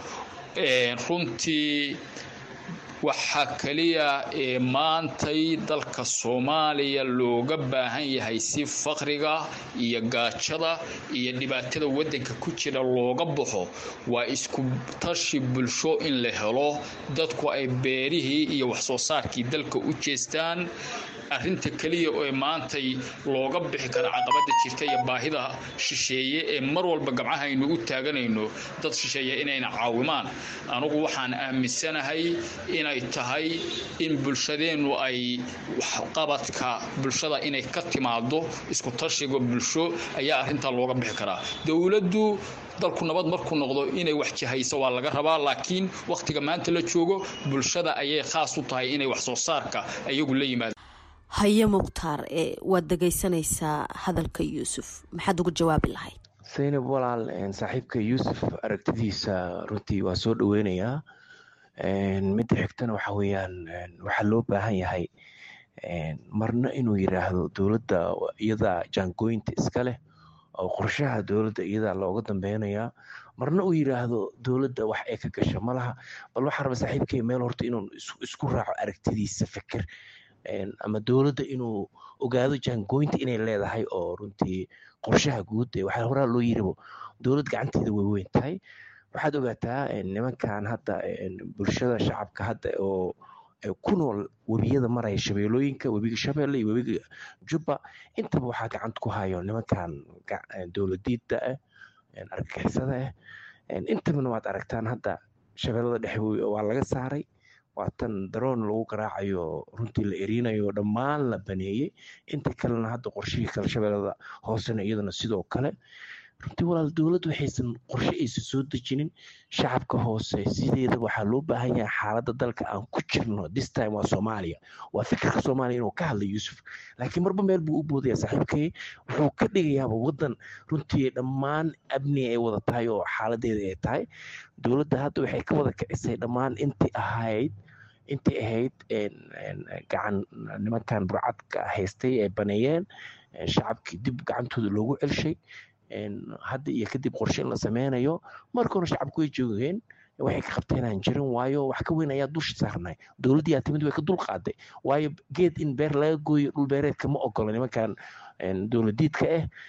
runtii waxa kaliya maantay dalka Soomaaliya looga baahan yahay si faqriga iyo gaajada iyo dhibaatada wadanka ku jira looga baxo waa isku tashi bulsho in la helo. dadku ay beerihii iyo wax soo saarkii dalka u jeestaan. arrinta kaliya oo maantay looga bixi kara caqabada jirta iyo baahida shisheeye ee mar walba gabcahaynu u taaganayno dad shisheeye inayna caawimaan. anigu waxaan aaminsanahay in inay tahay in bulshadeennu ay waxqabadka bulshada inay ka timaado isku tashiga bulsho ayaa arrintan looga bixi karaa. Dowladdu dalku nabad markuu noqdo inay wax jihayso waa laga rabaa, laakiin waqtiga maanta la joogo bulshada ayay khaas u tahay inay wax soo saarka ayagu la yimaadaan. Haye Mukhtaar, waad dhagaysanaysaa hadalka Yuusuf, maxaad ugu jawaabi lahayd? Zainab walaal, saaxiibka Yuusuf aragtidiisa runtii waa soo dhaweynayaa. Midda xigtana waxa weeyaan waxaa loo baahan yahay marna inuu yiraahdo dowladda iyada jaangooyinta iska leh oo qorshaha dowladda iyada looga dambeynaya, marna uu yiraahdo dowladda wax ay ka gasho malaha. bal waxaan rabaa saaxiibkay meel horta inuu isku raaco aragtidiisa fikir, ama dowladda inuu ogaado jaangooyinta inay leedahay oo runtii qorshaha guud waxaa horaa loo yiribo dowlad gacanteeda way weyn tahay. waxaad ogaataa nimankan hadda bulshada shacabka hadda oo ku nool webiyada maraya shabeelooyinka, webiga Shabeelle iyo webiga Jubba, intaba waxaa gacanta ku hayo nimankan dowladiida argagixisada intabana waad aragtaan hadda shabeellada dhexe waa laga saaray, waa tan daroon lagu garaacayo runtii la erinayo dhammaan la baneeyey. inta kalena hadda qorshihii kale shabeellada hoosena iyadana sidoo kale. runtii walaal dowladdu waxaysan qorshe aysan soo dejinin shacabka hoose sideeda waxaa loo baahan yahay xaaladda dalka aan ku jirno this time waa Soomaaliya, waa fikirka Soomaaliya inuu ka hadlo Yuusuf, laakiin marba meel buu u boodaya saaxiibkay. wuxuu ka dhigayaaba wadan runtii dhammaan amni ay wada tahay oo xaaladeeda ay tahay. dowladda hadda waxay ka wada kicisay dhammaan intii ahayd gacan nimankan burcadka haystay ee baneeyeen shacabkii dib gacantooda loogu celshay. hadda iyo kadib qorshe in la sameynayo, marka hore shacabku way joogeen, waxay ka qabteen aan jirin, waayo wax ka weyn ayaa dusha saarnay. dowladdii aa timid way ka dul qaaday, waayo geed in beer laga gooyo dhul beereedka ma ogola nimankan dowladiidka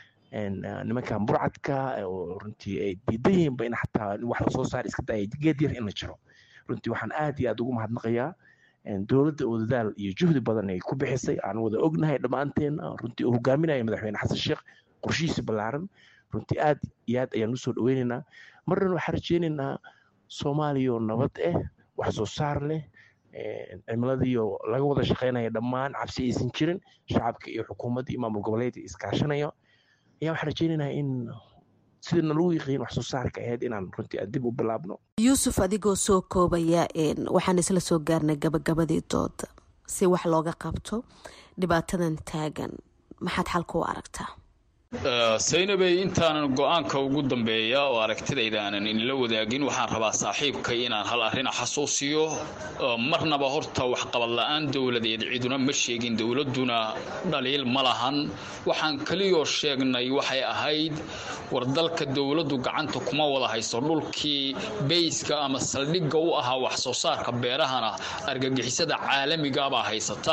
nimankan burcadka oo runtii ay diidan yihiinba in xataa wax lasoo saar iska daaya geed yar in la jiro. runtii waxaan aad iyo aad ugu mahadnaqayaa dowladda oo dadaal iyo juhdi badan ay ku bixisay, aan wada ognahay dhammaanteen, runtii uu hogaaminaya madaxweyne xasan sheekh qorshihiisa ballaaran. runtii aad iyo aad ayaan usoo dhaweynaynaa. marna waxaan rajeynaynaa Soomaaliya oo nabad wax soo saar leh, cimiladiiyo laga wada shaqeynaya dhammaan cabsi aysan jirin, shacabka iyo xukuumadda iyo maamul goboleedka iskaashanayo. ayaa waxaan rajeynaynaa in sidana lagu yiqiin wax soo saarka ahayd inaan runtii dib u bilaabno. Yuusuf, adigoo soo koobaya, waxaan isla soo gaarnay gabagabadii dooda. si wax looga qabto dhibaatadan taagan, maxaad xalka u aragtaa? Saynabay, intaanan go'aanka ugu dambeeya oo aragtidayda aanan inla wadaagin, waxaan rabaa saaxiibkay inaan hal arrin xasuusiyo. marnaba horta wax qabad la'aan dowladeed ciduna ma sheegin, dowladuna dhaliil ma lahan. waxaan kaliyoo sheegnay waxay ahayd war dalka dowladdu gacanta kuma wada hayso dhulkii beyska ama saldhigga u ahaa wax soo saarka beerahana argagixisada caalamiga baa haysata.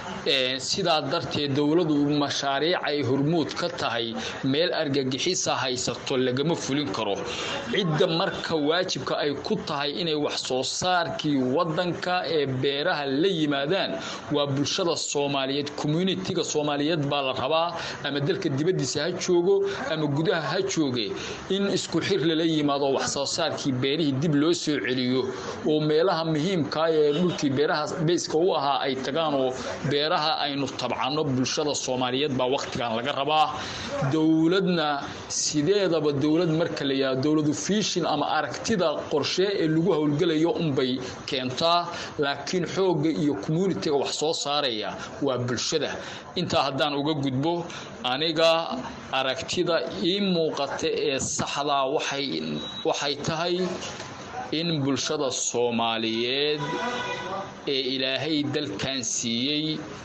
sidaa darteed dowladdu mashaariic ay hormuud ka tahay meel argagixisa haysato lagama fulin karo. cidda marka waajibka ay ku tahay inay wax soo saarkii wadanka ee beeraha la yimaadaan waa bulshada Soomaaliyeed, community-ga Soomaaliyeed baa la rabaa, ama dalka dibadiisa ha joogo ama gudaha ha jooge, in isku xir lala yimaado wax soo saarkii beerihii dib loo soo celiyo oo meelaha muhiimka ee dhulkii beeraha beyska u ahaa ay tagaan oo beeraha aynu tabcano. bulshada Soomaaliyeed baa waqtigan laga rabaa. dowladna sideedaba dowlad marka la yiraahdo dowladu fiishin ama aragtida qorshe ee lagu howlgalayo unbay keentaa, laakiin xoogga iyo community-ga wax soo saaraya waa bulshada. intaa haddaan uga gudbo, aniga aragtida ii muuqata ee saxda waxay tahay in bulshada Soomaaliyeed ee Ilaahay dalkan siiyey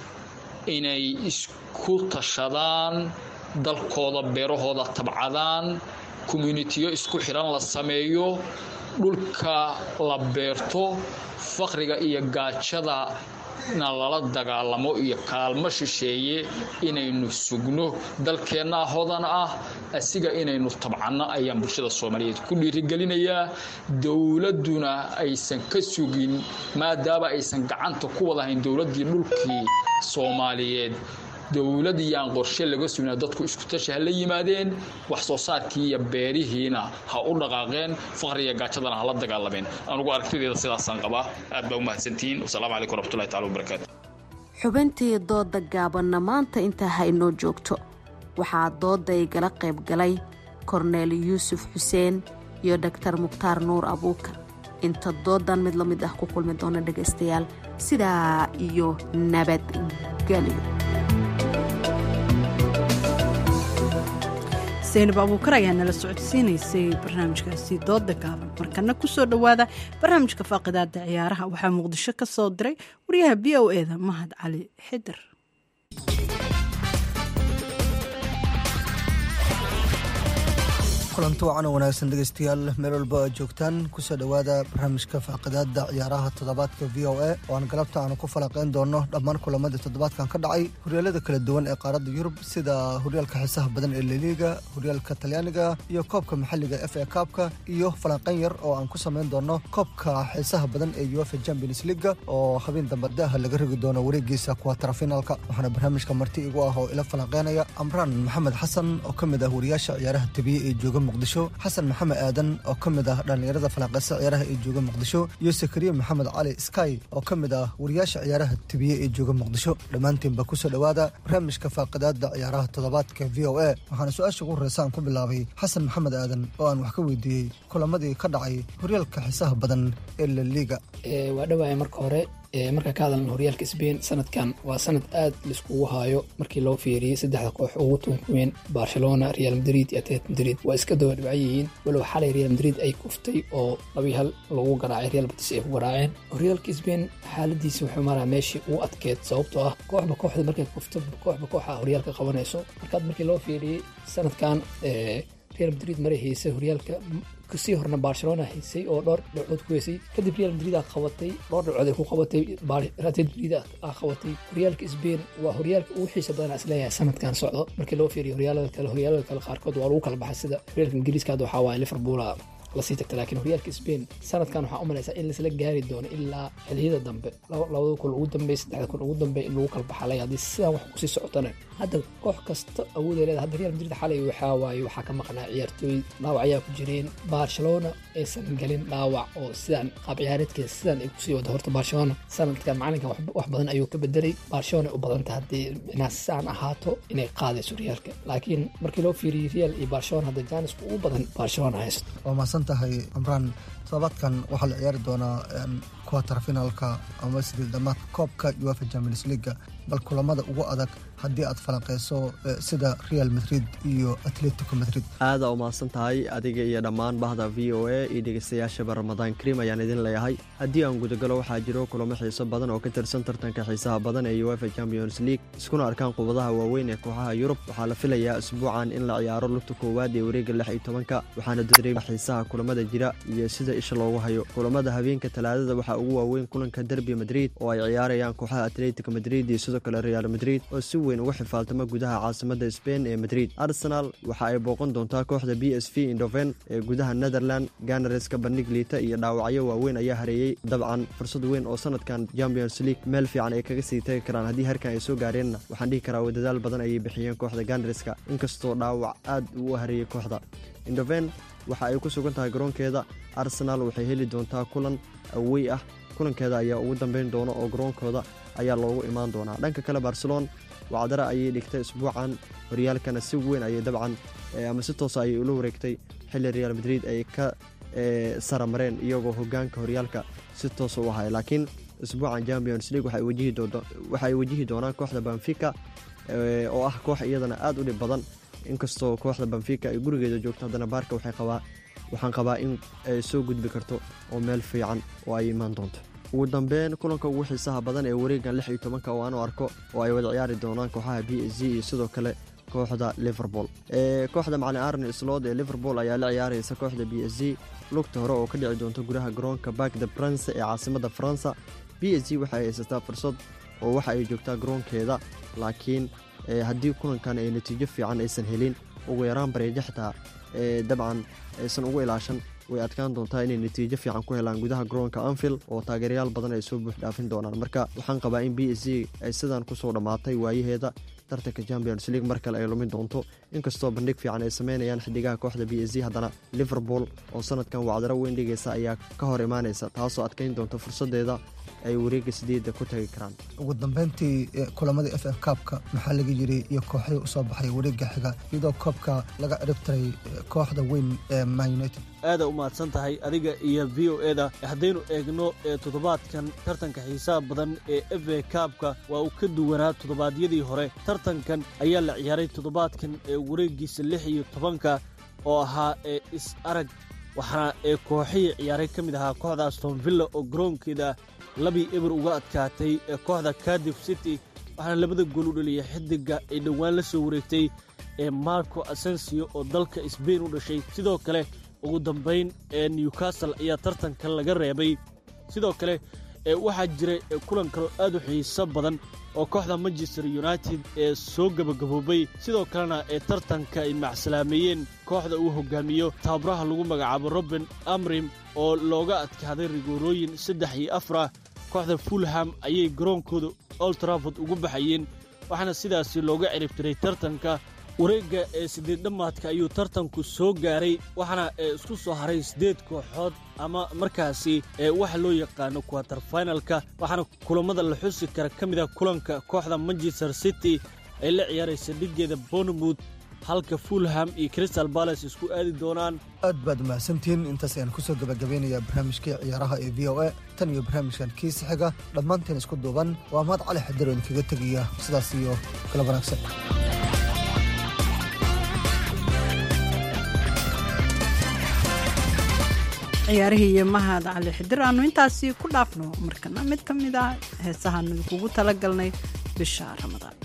inay isku tashadaan, dalkooda beerahooda tabcadaan, community-yo isku xiran la sameeyo, dhulka la beerto, faqriga iyo gaajada na lala dagaalamo iyo kaalmo shisheeye inaynu sugno. dalkeenna hodan ah asiga inaynu tabcano ayaan bulshada Soomaaliyeed ku dhiirigelinayaa. dowladuna aysan ka sugin, maadaama aysan gacanta ku wada hayn dowladii dhulkii Soomaaliyeed, dowlad iyaan qorshe laga sugnaa dadku isku tashi ha la yimaadeen wax soo saarkii iyo beerihiina ha u dhaqaaqeen faqriga gaajadana ha la dagaalameen anugu aragtideeda sidaasaan qabaa aad baa u mahadsantihiin wasalaamu calaykum waraxmatullahi taala wabarakaatu xubintii dooda gaabanna maanta intaa ha inoo joogto waxaa dooda igala qayb galay korneel yuusuf xuseen iyo daktar mukhtaar nuur abuukar inta doodan mid la mid ah ku kulmi doona dhegaystayaal sidaa iyo nabadgelyo zaynab abuukar ayaa nala socodsiinaysay barnaamijkaasi dooda gaaban markana ku soo dhowaada barnaamijka faaqidaada ciyaaraha waxaa muqdisho ka soo diray wariyaha b o eda mahad cali xidir kulanti wacan oo wanaagsan dhegaystayaal meel walba aad joogtaan kusoo dhowaada barnaamijka faaqidaada ciyaaraha toddobaadka v o a oo aan galabta aanu ku falaqayn doono dhammaan kulamadii toddobaadkan ka dhacay horyaalada kala duwan ee qaaradda yurub sida horyaalka xiisaha badan ee laliiga horyaalka talyaaniga iyo koobka maxalliga f a kaabka iyo falanqayn yar oo aan ku samayn doono koobka xiisaha badan ee uefa champions leaga oo habeen dambe daaha laga rigi doono wareegiisa kuwatarafinaalka waxaana barnaamijka marti igu ah oo ila falanqeynaya amraan maxamed xasan oo ka mid ah wariyaasha ciyaaraha tabiye ee jooga muqdisho xasan maxamed aadan oo ka mid ah dhallinyarada falanqeysa ciyaaraha ee jooga muqdisho iyo sakariye maxamed cali sky oo ka mid ah wariyaasha ciyaaraha tabiye ee jooga muqdisho dhammaantiinba kusoo dhowaada barnaamijka faaqidaada ciyaaraha toddobaadka v o a waxaana su-aasha ugu horeysa aan ku bilaabay xasan maxamed aadan oo aan wax ka weydiiyey kulamadii ka dhacay horyaalka xiisaha badan ee laliiga waa dhawaaya marka hore marka ka hadalna horyaalka Spain sanadkan waa sanad aad liskugu haayo markii loo fiiriyay saddexda koox ugu tunkuween Barcelona, Real Madrid iyo Atletico Madrid waa iska daba dhibcayihiin walow xalay Real Madrid ay kuftay oo 2-1 lagu garaacay Real Betis ay ku garaaceen horyaalka Spain xaaladiisa wuxuu maraa meeshii uu adkeed sababtoo ah kooxda markay kufto kooxa horyaalka qabanayso markii loo fiiriyay sanadkan Real Madrid maray heysay horyaalka kasii horna Barcelona heysay oo dhowr dhibcood ku heysay kadib Real Madrid qabatay dhowr dhibcood ay ku qabatay Atletico Madrid qabatay horyaalka Spain waa horyaalka ugu xiiso badan isleeyahay sanadkan socdo markii loo fiiriyo horyaalada kale qaarkood waa lagu kala baxay sida horyaalka Ingiriiska waxa waa Liverpool la sii tagtay laakiin horyaalka Spain sanadkan waxa u malaysaa in la gaari doono ilaa xilliyada dambe labada kul ugu dambeeyay saddexda kul ugu dambeeyay in lagu kala baxay hadii sidan wax ku sii socotana hadda koox kasta awood ay leedahay hadda Real Madrid xalay waxa ka maqnaa ciyaartooy dhaawac ku jireen Barcelona aysan galin dhaawac oo sidan qaab ciyaareedkeeda sidan ay ku sii wada horta Barcelona sanadkan macalinka wax badan ayuu ka bedelay Barcelona u badan tahay hadii inaasan ahaato inay qaadayso horyaalka laakiin markii loo fiiriyo Real iyo Barcelona hadda jaanis ugu badan Barcelona haysto tahay amraan todobaadkan waxaa la ciyaari doonaa kuwatarfinaalka ama sidii dhammaadka koobka uefa champions leaga bal kulamada ugu adag haddii aad falanqeyso sida Real Madrid iyo Atletico Madrid aada u mahadsan tahay adiga iyo dhammaan bahda v o a iyo dhegeystayaashaba ramadaan kariim ayaan idin leeyahay haddii aan gudagalo waxaa jiro kulamo xiiso badan oo ka tirsan tartanka xiisaha badan ee uefa champions league iskuna arkaan qubadaha waaweyn ee kooxaha yurub waxaa la filayaa isbuucan in la ciyaaro lugta koowaad ee wareega 16 waxaana dadreeba xiisaha kulamada jira iyo sida isha loogu hayo kulamada habeenka talaadada waxaa ugu waaweyn kulanka derby Madrid oo ay ciyaarayaan kooxaha Atletico Madrid iyo sidoo kale Real Madrid oo si weyn uga xifaaltama gudaha caasimada Spain ee Madrid Arsenal waxa ay booqan doontaa kooxda PSV Eindhoven ee gudaha Netherland Gunners-ka bandhig liita iyo dhaawacyo waaweyn ayaa hareeyay dabcan fursad weyn oo sanadkan Champions League meel fiican ay kaga sii tagi karaan haddii harkan ay soo gaareenna waxaan dhihi karaa wadadaal badan ayay bixiyeen kooxda Gunners-ka inkastoo dhaawac aad u hareeyay kooxda Eindhoven waxa ay ku sugan tahay garoonkeeda Arsenal waxay heli doontaa kulan away ah kulankeeda ayaa ugu dambeyn doona oo garoonkooda ayaa loogu imaan doonaa dhanka kale Barcelona wacdara ayay dhigtay isbuucan horyaalkana si weyn ayay dabcan ama si toos ayay ula wareegtay xilli Real Madrid ay ka saramareen iyagoo hogaanka horyaalka si toos u ahay laakiin isbuucan Champions League waxay wajihi doonaan kooxda Benfica oo ah koox iyadana aad u dhib badan inkastoo kooxda Benfica ay gurigeeda joogto haddana baarka waxaan qabaa in ay soo gudbi karto oo meel fiican oo ay imaan doonto ugu dambeyn kulanka ugu xiisaha badan ee wareegan 16 oo aan u arko oo ay wada ciyaari doonaan kooxaha PSG iyo sidoo kale kooxda Liverpool kooxda macallin Arne Slot ee Liverpool ayaa la ciyaaraysa kooxda PSG lugta hore oo ka dhici doonta gudaha garoonka Parc des Princes ee caasimada France PSG waxay haysataa fursad oo waxa ay joogtaa garoonkeeda laakiin haddii kulankan ay natiijo fiican aysan helin ugu yaraan bareejo xitaa dabcan aysan ugu ilaashan way adkaan doontaa inay natiijo fiican ku helaan gudaha garoonka Anfield oo taageerayaal badan ay soo buux dhaafin doonaan marka waxaan qabaa in PSG ay sidan ku soo dhamaatay waayaheeda tartanka Champions League mar kale ay lumin doonto inkastoo bandhig fiican ay sameynayaan xidigaha kooxda PSG haddana Liverpool oo sanadkan wacdaro weyn dhigaysa ayaa ka hor imaanaysa taasoo adkeyn doonta fursadeeda ay wareegga 8 ku tagi karaan. ugu dambeyntii kulamada FA Cup-ka maxaa laga yiri iyo kooxihii u soo baxay wareegga xiga iyadoo koobka laga ciribtiray kooxda weyn ee Man United. aada u mahadsan tahay adiga iyo VOA-da haddaynu eegno toddobaadkan tartanka xiisaha badan ee FA Cup-ka waa uu ka duwanaa toddobaadyadii hore. tartankan ayaa la ciyaaray toddobaadkan ee wareeggiisa 16 oo ahaa is arag waxaana kooxihii ciyaaray ka mid ahaa kooxda Aston Villa oo garoonkeeda 2-0 uga adkaatay kooxda Cardiff City waxaana labada gool u dhaliyay xidiga ay dhowaan la soo wareegtay Marco Asensio oo dalka Spain u dhashay. sidoo kale ugu dambeyn Newcastle ayaa tartanka laga reebay. sidoo kale waxaa jiray kulan kale aad u xiiso badan oo kooxda Manchester United soo gabagaboobay. sidoo kalena tartanka ay macsalaameeyeen kooxda uu hogaamiyo tababaraha lagu magacaabo Ruben Amorim oo looga adkaaday rigoorooyin 3-4. kooxda Fulham ayay garoonkooda Old Trafford ugu baxayeen waxaana sidaasi looga ciribtiray tartanka. wareegga 8 dhamaadka ayuu tartanku soo gaaray waxaana isku soo haray 8 kooxood ama markaasi waxa loo yaqaano quarter finalka waxaana kulamada la xusi kara kamid ah kulanka kooxda Manchester City ay la ciyaaraysa dhigeeda Bournemouth halka Fulham iyo Crystal Palace isku aadi doonaan. aad baad mahadsantiin intaas ayaan kusoo gabagabaynayaa barnaamijkii ciyaaraha ee VOA tan iyo barnaamijkan kiisa xiga dhammaanteen isku duuban waa Mahad Cali Xadir oo kaga tagaya sidaas iyo kala wanaagsan. ciyaarihii iyo Mahad Cali Xadir aanu intaasi ku dhaafno markana mid ka mid ah heesahan ugu talagalnay bisha Ramadaan.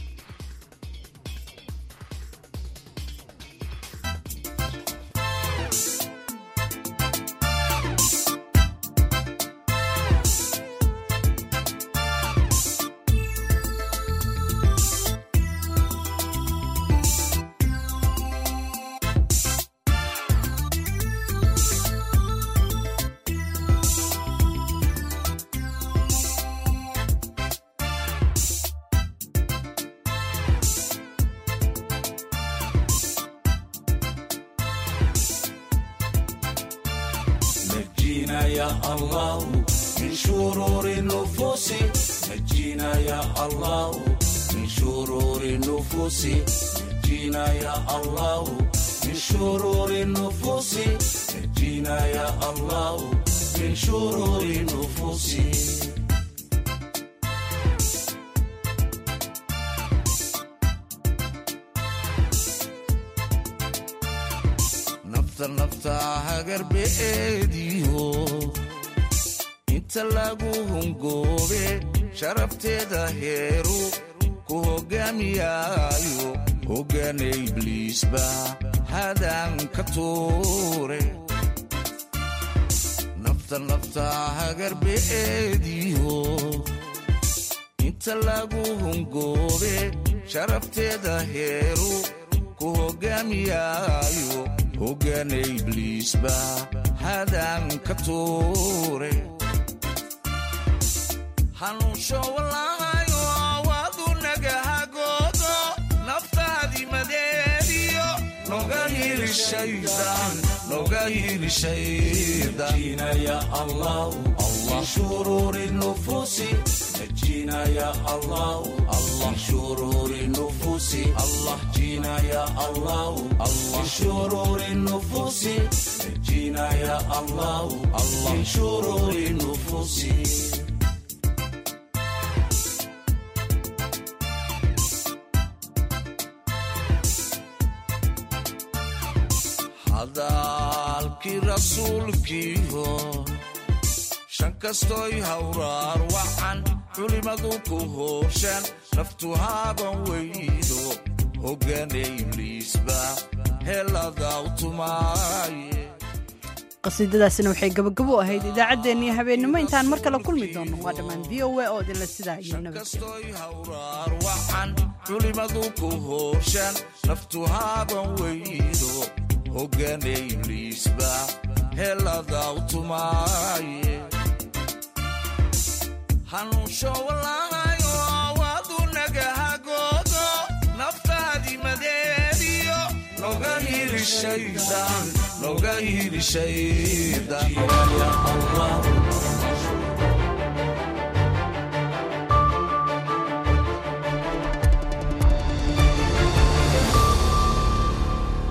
يا الله من شرور النفوس نجينا يا الله من شرور النفوس نجينا يا الله من شرور النفوس نجينا يا الله من شرور النفوس nafta garbe eediyo inta lagu hungoobe sharafteeda heeru ku hogaamiyaayo hogaana ibliisba hadan ka tuure nafta garbe eediyo inta lagu hungoobe sharafteeda heeru ku hogaamiyaayo hogaana ibliisba hadan ka tuure hanuunsho wallaahayo waadu nagahagoodo naftaadii madeediyo noga hiri shaydaan نجينا يا الله من شرور النفوس نجينا يا الله من شرور النفوس الله جينا يا الله من شرور النفوس نجينا يا الله من شرور النفوس hadalkii rasuulkiiho shan kastoy hawraar waxan culimadu ku hooshaan naftu haaban weydo hogaana ibliisba heladaw tumaaye qasiidadaasina waxay gabagabo ahayd idaacaddeenii habeennimo intaan mar kale kulmi doono waa dhammaan VOA oo idinla sidaa iyo nabadgelyo waxan culimadu ku hooshaan naftu haaban weydo hogaana ibliisba heladaw tumaaye hanuunsho wallaahayo waadu nagahagoodo hili shaydaan